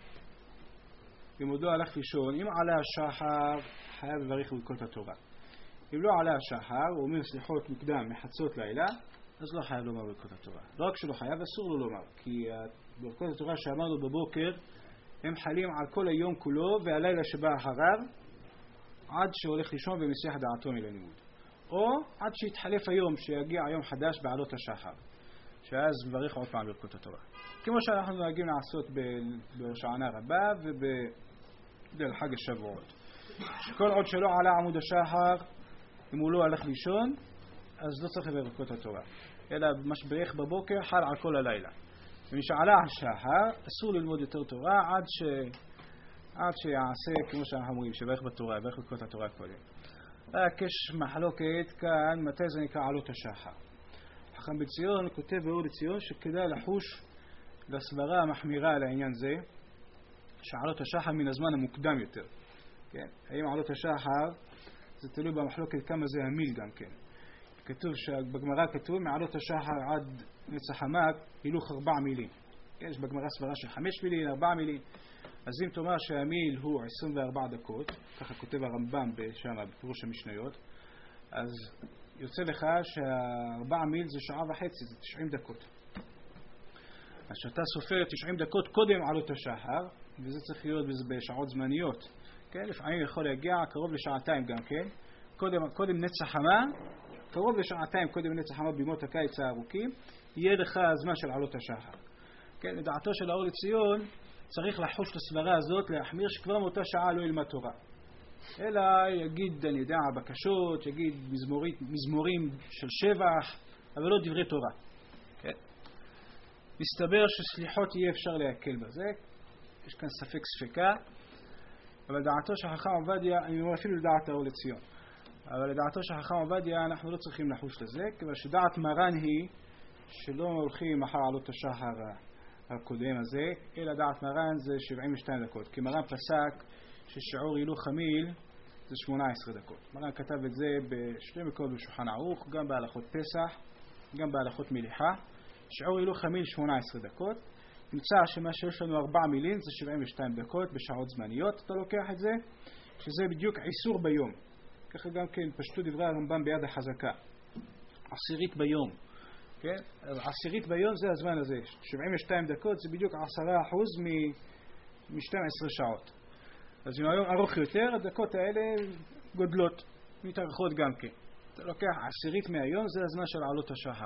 אם עוד לא הלך לישון, אם עלה השחר, חייב לברך ברכות התורה. אם לא עלה השחר, הוא אומר סליחות מוקדם, מחצות לילה, אז לא חייב לומר ברכות התורה. לא רק שלא חייב, אסור לו לומר, כי ברכות התורה שאמרנו בבוקר, הם חלים על כל היום כולו, והלילה שבא אחריו, עד שהולך לישון ומסיח דעתו מללימוד. או עד שיתחלף היום, שיגיע היום חדש בעלות השחר, שאז מברך עוד פעם ברכות התורה. כמו שאנחנו נוהגים לעשות בהושענא רבה ובליל חג השבועות. שכל עוד שלא עלה עמוד השחר, אם הוא לא הלך לישון, אז לא צריך לברכות התורה. אלא מה שברך בבוקר חל על כל הלילה. ומי שעלה השחר, אסור ללמוד יותר תורה עד שיעשה כמו שאנחנו אומרים, שברך בתורה, ברך ברכות התורה קודם. רק יש מחלוקת כאן, מתי זה נקרא עלות השחר. חכם בציון כותב באור לציון שכדאי לחוש לסברה המחמירה על העניין זה, שעלות השחר מן הזמן המוקדם יותר. כן. האם עלות השחר, זה תלוי במחלוקת כמה זה המיל גם כן. כתוב שבגמרא כתוב מעלות השחר עד נצח חמת הילוך 4 מילים. יש בגמרא סברה של 5 מילים, 4 מילים. אז אם תאמר שהמיל הוא 24 דקות, ככה כותב הרמב"ם שם בפירוש המשניות, אז יוצא לך ש4 מיל זה שעה וחצי, זה 90 דקות. אז שאתה סופר 90 דקות קודם עלות השחר, וזה צריך להיות בשעות זמניות. כן? לפעמים יכול להגיע קרוב לשעתיים גם כן. קודם נץ החמה, קרוב לשעתיים קודם נץ החמה בימות הקיץ הארוכים, יהיה לך הזמן של עלות השחר. כן? לדעתו של האור לציון, צריך לחוש לסברה הזאת, להחמיר שכבר מאותה שעה לא ילמד תורה. אלא יגיד, אני יודע, בקשות, יגיד מזמורים של שבח, אבל לא דברי תורה. כן? מסתבר שסליחות יהיה אפשר להקל בזה. יש כאן ספק ספקה. אבל דעתו של חכם עובדיה, אני אומר אפילו לדעת האור לציון. אבל לדעתו של חכם עובדיה אנחנו לא צריכים לחוש לזה, כיוון שדעת מרן היא שלא הולכים אחר עלות השחר הקודם הזה, אלא דעת מרן זה 72 דקות. כי מרן פסק ששיעור הילוך המיל זה 18 דקות. מרן כתב את זה בשני מקומות בשולחן ערוך, גם בהלכות פסח, גם בהלכות מליחה. שיעור הילוך המיל 18 דקות. נמצא שמה שיש לנו 4 מילים זה 72 דקות בשעות זמניות. אתה לוקח את זה, שזה בדיוק איסור ביום. ככה גם כן פשטו דברי הרמב"ם ביד החזקה. עשירית ביום. כן? עשירית ביום זה הזמן הזה. 72 דקות זה בדיוק 10% מ-12 שעות. אז אם היום ארוך יותר, הדקות האלה גודלות, מתארכות גם כן. אתה לוקח עשירית מהיום, זה הזמן של עלות השחר.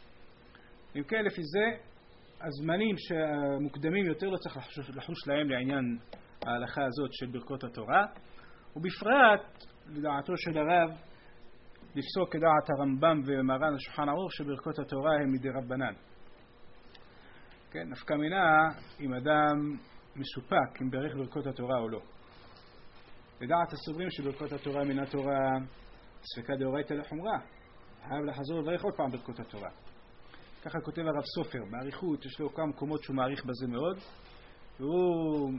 אם כן, לפי זה, הזמנים שמוקדמים יותר לא צריך לחוש להם לעניין ההלכה הזאת של ברכות התורה, ובפרט, לדעתו של הרב, לפסוק כדעת הרמב"ם ומרן השולחן ערוך שברכות התורה הם מדי רבנן. כן, נפקא מינה אם אדם מסופק אם ברך ברכות התורה או לא. לדעת הסוברים שברכות התורה מן התורה ספקה דאורייתא לחומרה. חייב לחזור לברך עוד פעם ברכות התורה. ככה כותב הרב סופר, בעריכות יש לו כמה מקומות שהוא מעריך בזה מאוד, והוא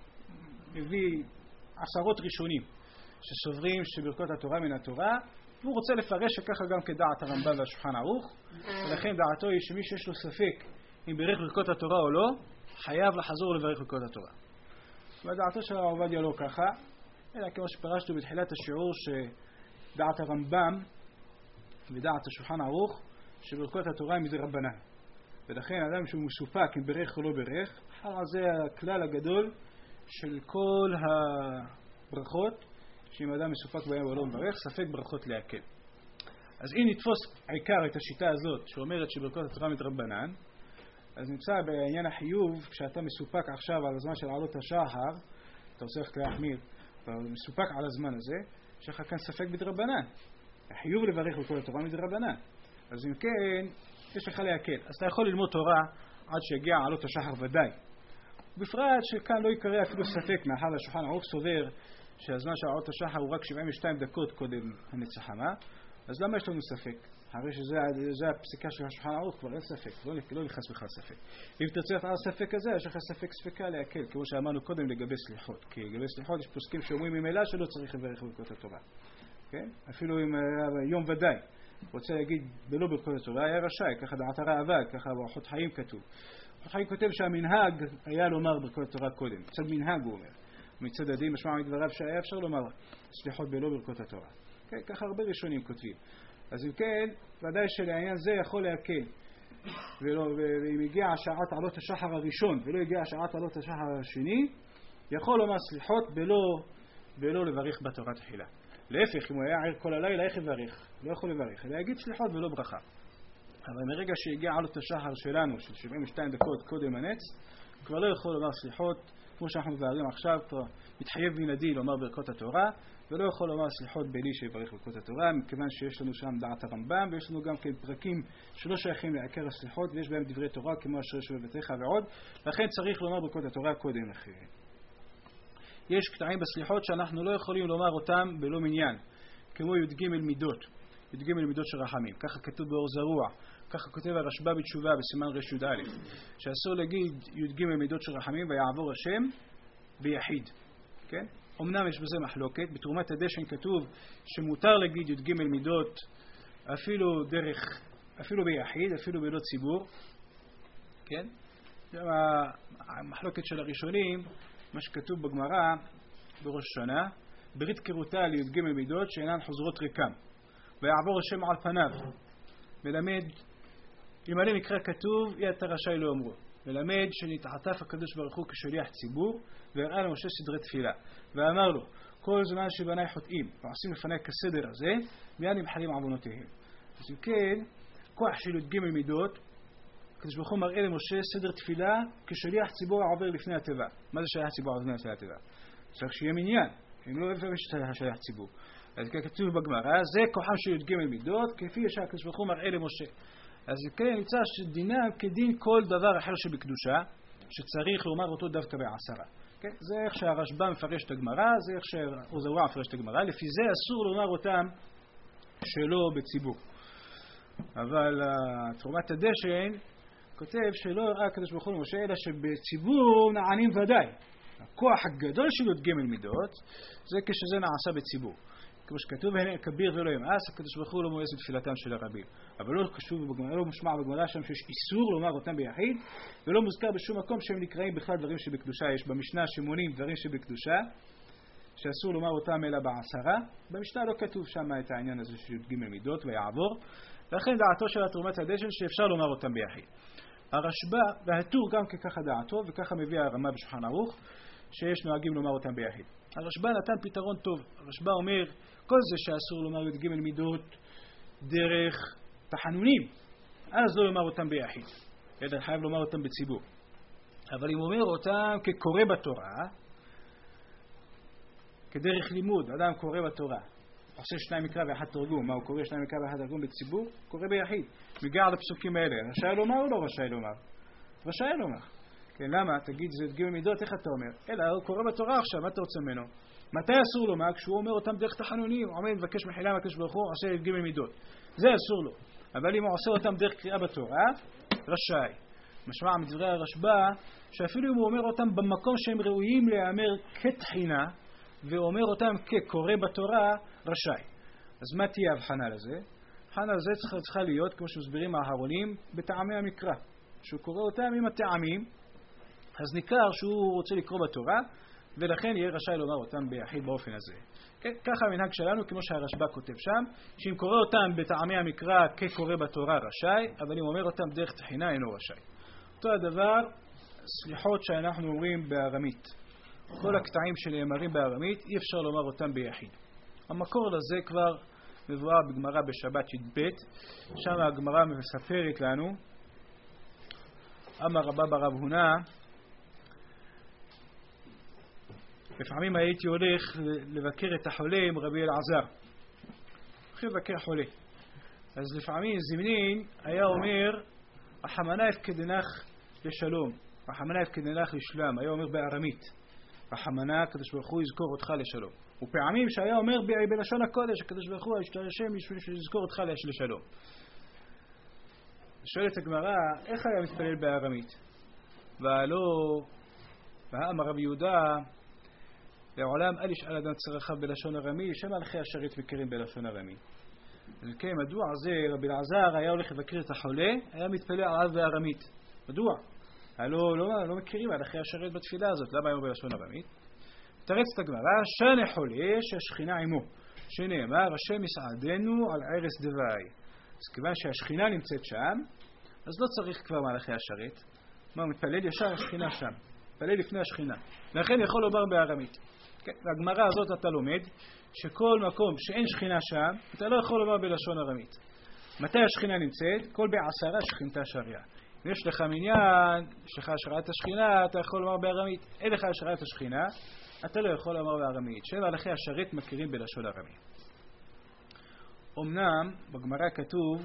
מביא עשרות ראשונים שסוברים שברכות התורה מן התורה, והוא רוצה לפרש שככה גם כדעת הרמב"ם והשולחן ערוך, ולכן דעתו היא שמי שיש לו ספק אם ברך ברכות התורה או לא, חייב לחזור לברך ברכות התורה. ודעתו של הרב עובדיה לא ככה, אלא כמו שפרשנו בתחילת השיעור שדעת הרמב"ם ודעת השולחן ערוך שברכות התורה הם מדי רבנן. ולכן אדם שהוא מסופק אם ברך או לא ברך, אחר זה הכלל הגדול של כל הברכות, שאם אדם מסופק בהם או לא מברך, ספק ברכות להקל. אז אם נתפוס עיקר את השיטה הזאת שאומרת שברכות התורה מדי רבנן, אז נמצא בעניין החיוב, כשאתה מסופק עכשיו על הזמן של עלות השחר, אתה עושה איך להחמיר, אתה מסופק על הזמן הזה, יש לך כאן ספק בדרבנן. החיוב לברך ברכות התורה מדי רבנן. אז אם כן, יש לך להקל. אז אתה יכול ללמוד תורה עד שיגיע עלות השחר ודאי. בפרט שכאן לא יקרא אפילו ספק, מאחר השולחן ערוך סובר שהזמן של עלות השחר הוא רק 72 דקות קודם הנץ החמה, אז למה יש לנו ספק? הרי שזה הפסיקה של השולחן ערוך, כבר אין ספק, לא נכנס בכלל ספק. אם תרצה על הספק הזה, יש לך ספקה להקל, כמו שאמרנו קודם לגבי סליחות. כי לגבי סליחות יש פוסקים שאומרים ממילא שלא צריך לברך ברכות התורה. כן? אפילו אם יום ודאי רוצה להגיד בלא ברכות התורה, היה רשאי, ככה דעת הרעב"ד, ככה באורחות חיים כתוב. אורחות חיים כותב שהמנהג היה לומר ברכות התורה קודם. מצד מנהג הוא אומר. מצד הדין משמע מדבריו שהיה אפשר לומר סליחות בלא ברכות התורה. כן? ככה הרבה ראשונים כותבים. אז אם כן, ודאי שלעניין זה יכול להקל. ואם הגיע שעת עלות השחר הראשון ולא הגיע שעת עלות השחר השני, יכול לומר סליחות בלא לברך בתורה תחילה. להפך, אם הוא היה ער כל הלילה, איך יברך? לא יכול לברך, אלא יגיד סליחות ולא ברכה. אבל מרגע שהגיע עלות השחר שלנו, של 72 דקות קודם הנץ, כבר לא יכול לומר סליחות, כמו שאנחנו מבארים עכשיו, כבר מתחייב בנדי לומר ברכות התורה, ולא יכול לומר סליחות בלי שיברך ברכות התורה, מכיוון שיש לנו שם דעת הרמב"ם, ויש לנו גם כן פרקים שלא שייכים לעיקר הסליחות, ויש בהם דברי תורה כמו אשר יש בביתך ועוד, לכן צריך לומר ברכות התורה קודם לכן. יש קטעים בסליחות שאנחנו לא יכולים לומר אותם בלא מניין, כמו י"ג מידות, י"ג מידות של רחמים. ככה כתוב באור זרוע, ככה כותב הרשב"א בתשובה בסימן ר"א, שאסור להגיד י"ג מידות של רחמים ויעבור השם ביחיד. כן? אמנם יש בזה מחלוקת, בתרומת הדשן כתוב שמותר להגיד י"ג מידות אפילו ביחיד, אפילו בלא ציבור. כן? המחלוקת של הראשונים, מה שכתוב בגמרא בראש השנה, ברית כרותה לי"ג מידות שאינן חוזרות ריקם, ויעבור השם על פניו, מלמד, אם עלי מקרא כתוב, יהיה אתה רשאי לאומרו. מלמד שנתעטף הקדוש ברוך הוא כשליח ציבור, והראה למשה סדרי תפילה. ואמר לו, כל זמן שבני חוטאים ועושים לפני כסדר הזה, מיד נמחלים עוונותיהם. אז אם כן, כוח של י"ג מידות, הקדוש ברוך הוא מראה למשה סדר תפילה כשליח ציבור העובר לפני התיבה. מה זה שליח ציבור העובר לפני התיבה? צריך שיהיה מניין, אם לא איפה יש שליח ציבור. אז כתוב בגמרא, זה כוחם של י"ג מידות, כפי שהקדוש ברוך הוא מראה למשה. אז כן, נמצא שדינם כדין כל דבר אחר שבקדושה, שצריך לומר אותו דווקא בעשרה. כן? זה איך שהרשב"א מפרש את הגמרא, זה איך שהאוזרוע מפרש את הגמרא. לפי זה אסור לומר אותם שלא בציבור. אבל תרומת הדשן כותב שלא הראה הקדוש ברוך הוא למשה, אלא שבציבור נענים ודאי. הכוח הגדול של י"ג מידות זה כשזה נעשה בציבור. כמו שכתוב, כביר ולא ימאס, הקדוש ברוך הוא לא מואס בתפילתם של הרבים. אבל לא חשוב בגמרא, לא משמע בגמרא שם שיש איסור לומר אותם ביחיד, ולא מוזכר בשום מקום שהם נקראים בכלל דברים שבקדושה. יש במשנה שמונים דברים שבקדושה, שאסור לומר אותם אלא בעשרה. במשנה לא כתוב שם את העניין הזה של י"ג מידות ויעבור, ולכן דעתו של תרומת הדשן שאפשר לומר אותם ביחיד. הרשב"א והטור גם ככה דעתו, וככה מביא הרמ"א בשולחן ערוך, שיש נוהגים לומר אותם ביחיד. הרשב"א נתן פתרון טוב. הרשב"א אומר, כל זה שאסור לומר י"ג מידות דרך תחנונים, אז לא לומר אותם ביחיד. אלא חייב לומר אותם בציבור. אבל אם אומר אותם כקורא בתורה, כדרך לימוד, אדם קורא בתורה, עושה שניים מקרא ואחד תרגום, מה הוא קורא שניים מקרא ואחד תרגום בציבור? קורא ביחיד. מגיע לפסוקים האלה, רשאי לומר או לא רשאי לומר? רשאי לומר. כן, למה? תגיד, זה י"ג מידות, איך אתה אומר? אלא הוא קורא בתורה עכשיו, מה אתה רוצה ממנו? מתי אסור לומר? כשהוא אומר אותם דרך תחנונים, הוא עומד מבקש מחילה מהקדוש ברוך הוא, עושה י"ג מידות. זה אסור לו. אבל אם הוא עושה אותם דרך קריאה בתורה, רשאי. משמע מדברי הרשב"א, שאפילו אם הוא אומר אותם במקום שהם ראויים להיאמר כתחינה, ואומר אותם כקורא בתורה, רשאי. אז מה תהיה הבחנה לזה? הבחנה לזה צריכה להיות, כמו שמסבירים האחרונים, בטעמי המקרא. שהוא קורא אותם עם הטעמים, אז ניכר שהוא רוצה לקרוא בתורה, ולכן יהיה רשאי לומר אותם ביחיד באופן הזה. כן, ככה המנהג שלנו, כמו שהרשב"א כותב שם, שאם קורא אותם בטעמי המקרא כקורא בתורה רשאי, אבל אם אומר אותם דרך תחינה אינו רשאי. אותו הדבר, סליחות שאנחנו אומרים בארמית. כל הקטעים שנאמרים בארמית, אי אפשר לומר אותם ביחיד. המקור לזה כבר מבואר בגמרא בשבת י"ב, שם הגמרא מספרת לנו, אמר רבא בר הונא, לפעמים הייתי הולך לבקר את החולה עם רבי אלעזר. הולך לבקר חולה. אז לפעמים זמנין היה אומר, החמנה יפקדנך לשלום, החמנה יפקדנך לשלם, היה אומר בארמית. החמנה, הקדוש ברוך הוא יזכור אותך לשלום. ופעמים שהיה אומר בלשון הקודש, הקדוש ברוך הוא השם יזכור אותך לשלום. שואלת הגמרא, איך היה מתפלל בארמית? ואמר רבי יהודה, לעולם אל ישאל אדם צרכיו בלשון ארמי, שמא הלכי השרת מכירים בלשון ארמי. אז כן, מדוע זה רבי אלעזר היה הולך לבקר את החולה, היה מתפלל עליו בארמית? מדוע? לא מכירים הלכי השרת בתפילה הזאת, למה היה בלשון ארמית? תרצת הגמרא, שנה חולה שהשכינה עמו, שנאמר, השם יסעדנו על ערש דווי. אז כיוון שהשכינה נמצאת שם, אז לא צריך כבר מהלכי השרת. מה, מתפלל ישר השכינה שם, מתפלל לפני השכינה. לכן יכול לומר בארמית. כן, והגמרא הזאת אתה לומד שכל מקום שאין שכינה שם, אתה לא יכול לומר בלשון ארמית. מתי השכינה נמצאת? כל בעשרה שכינתה שריה. אם יש לך מניין, יש לך השראת השכינה, אתה יכול לומר בארמית. אין לך השראת השכינה, אתה לא יכול לומר בארמית. שם הלכי השרת מכירים בלשון ארמית. אמנם בגמרא כתוב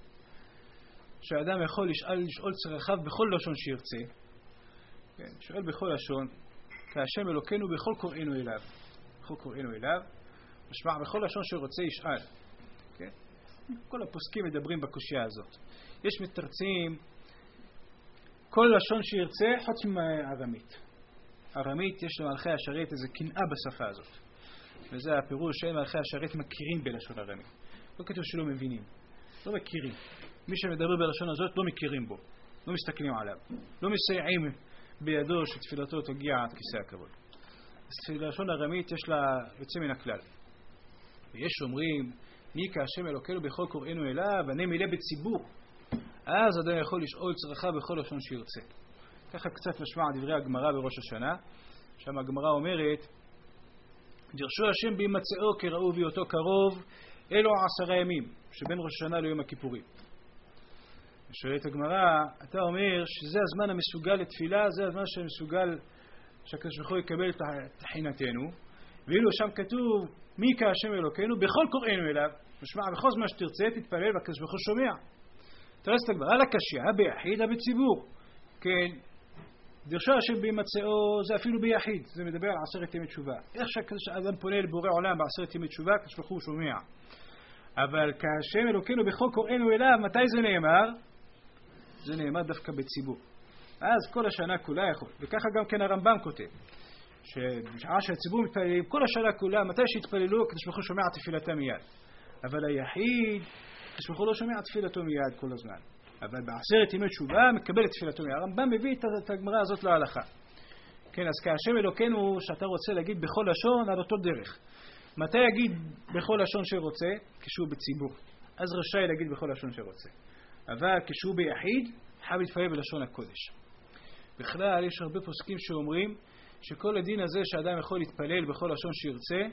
שאדם יכול לשאול צרכיו בכל לשון שירצה. כן, שואל בכל לשון, כהשם אלוקינו בכל קוראינו אליו. בכל קוראינו אליו, משמע בכל לשון שרוצה ישאל. כן? כל הפוסקים מדברים בקושיה הזאת. יש מתרצים כל לשון שירצה חוץ מארמית. ארמית יש למלכי השרת איזו קנאה בשפה הזאת. וזה הפירוש שהם מלכי השרת מכירים בלשון ארמית. לא כתוב שלא מבינים. לא מכירים. מי שמדבר בלשון הזאת לא מכירים בו. לא מסתכלים עליו. לא מסייעים בידו שתפילתו תגיע עד כיסא הכבוד. אז לשון ארמית יש לה יוצא מן הכלל. ויש אומרים, מי כהשם אלוקינו בכל קוראינו אליו, אני מילא בציבור. אז אדם יכול לשאול צרכיו בכל לשון שירצה. ככה קצת משמע דברי הגמרא בראש השנה. שם הגמרא אומרת, דרשו השם בהימצאו כראו בהיותו קרוב, אלו 10 ימים, שבין ראש השנה ליום הכיפורים. שואלת הגמרא, אתה אומר שזה הזמן המסוגל לתפילה, זה הזמן שמסוגל שהקדוש ברוך הוא יקבל את תחינתנו, ואילו שם כתוב, מי כהשם אלוקינו, בכל קוראינו אליו, משמע בכל זמן שתרצה, תתפלל והקדוש ברוך הוא שומע. תרצת הגמרא לקשיא, ביחיד ובציבור. כן, דרשו השם בהימצאו, זה אפילו ביחיד, זה מדבר על 10 ימי תשובה. איך שהאדם פונה לבורא עולם ב10 ימי תשובה, הקדוש ברוך הוא שומע. אבל כהשם אלוקינו בכל קוראינו אליו, מתי זה נאמר? זה נאמר דווקא בציבור. אז כל השנה כולה יכול. וככה גם כן הרמב"ם כותב, שבשעה שהציבור מתפללים, כל השנה כולה, מתי שהתפללו, הקדוש ברוך הוא שומע תפילתם מיד. אבל היחיד, הקדוש ברוך הוא לא שומע תפילתו מיד כל הזמן. אבל ב10 ימי תשובה מקבל את תפילתו מיד. הרמב"ם מביא את הגמרא הזאת להלכה. כן, אז כהשם אלוקינו, שאתה רוצה להגיד בכל לשון, על אותו דרך. מתי יגיד בכל לשון שרוצה? כשהוא בציבור. אז רשאי להגיד בכל לשון שרוצה. אבל כשהוא ביחיד, חייב להתפלל בלשון הקודש. בכלל, יש הרבה פוסקים שאומרים שכל הדין הזה שאדם יכול להתפלל בכל לשון שירצה,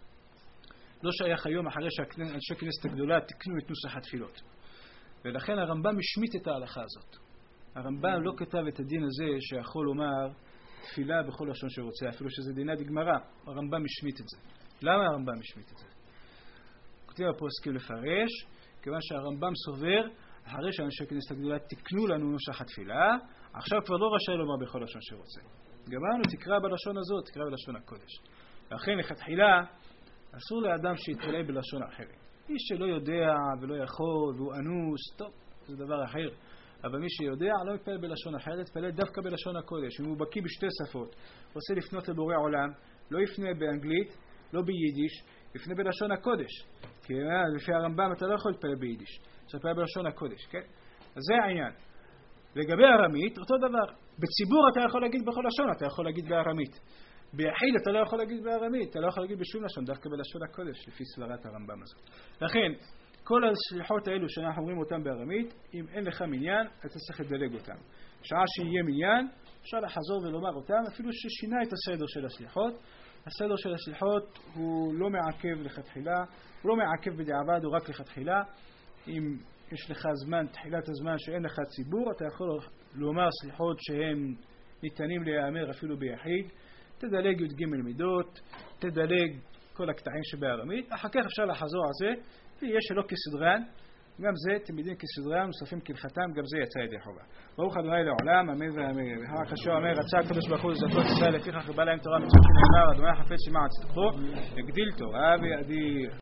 לא שייך היום אחרי שאנשי כנסת הגדולה תקנו את נוסח התפילות. ולכן הרמב"ם השמיט את ההלכה הזאת. הרמב"ם לא כתב את הדין הזה שיכול לומר תפילה בכל לשון שרוצה, אפילו שזה דינה דגמרא. הרמב"ם השמיט את זה. למה הרמב"ם השמיט את זה? כותב הפוסקים לפרש, כיוון שהרמב"ם סובר, אחרי שאנשי כנסת הגדולה תקנו לנו נוסח התפילה, עכשיו כבר לא רשאי לומר בכל לשון שרוצה. גמרנו, תקרא בלשון הזאת, תקרא בלשון הקודש. לכן לכתחילה, אסור לאדם שיתפלל בלשון אחרת. מי שלא יודע ולא יכול והוא אנוס, טוב, זה דבר אחר. אבל מי שיודע לא יתפלל בלשון אחרת, יתפלל דווקא בלשון הקודש. אם הוא בקיא בשתי שפות, רוצה לפנות לבורא עולם, לא יפנה באנגלית, לא ביידיש, יפנה בלשון הקודש. כי לפי הרמב"ם אתה לא יכול להתפלל ביידיש, אתה יתפלל בלשון הקודש, כן? אז זה העניין. לגבי ארמית, אותו דבר. בציבור אתה יכול להגיד בכל לשון, אתה יכול להגיד בארמית. ביחיד אתה לא יכול להגיד בארמית, אתה לא יכול להגיד בשום לשון, דווקא בלשון הקודש, לפי סברת הרמב"ם הזאת. לכן, כל השליחות האלו שאנחנו אומרים אותם בארמית, אם אין לך מניין, אתה צריך לדלג אותם. שעה שיהיה מניין, אפשר לחזור ולומר אותם, אפילו ששינה את הסדר של השליחות. הסדר של השליחות הוא לא מעכב לכתחילה, הוא לא מעכב בדיעבד, הוא רק לכתחילה. אם יש לך זמן, תחילת הזמן שאין לך ציבור, אתה יכול לומר סליחות שהם ניתנים להיאמר אפילו ביחיד. תדלג י"ג מידות, תדלג כל הקטעים שבארמית, אחר כך אפשר לחזור על זה, ויש שלא כסדרן, גם זה תלמידים כסדרן, נוספים כהלכתם, גם זה יצא ידי חובה. ברוך ה' לעולם, אמן ואמן. והר קשור אומר, רצה הקדוש ברוך הוא לזכות ישראל, לפיכך הרבה להם תורה מצוות שנאמר, אדוני חפץ שמע צדקו, יגדיל תורה ויאדיר.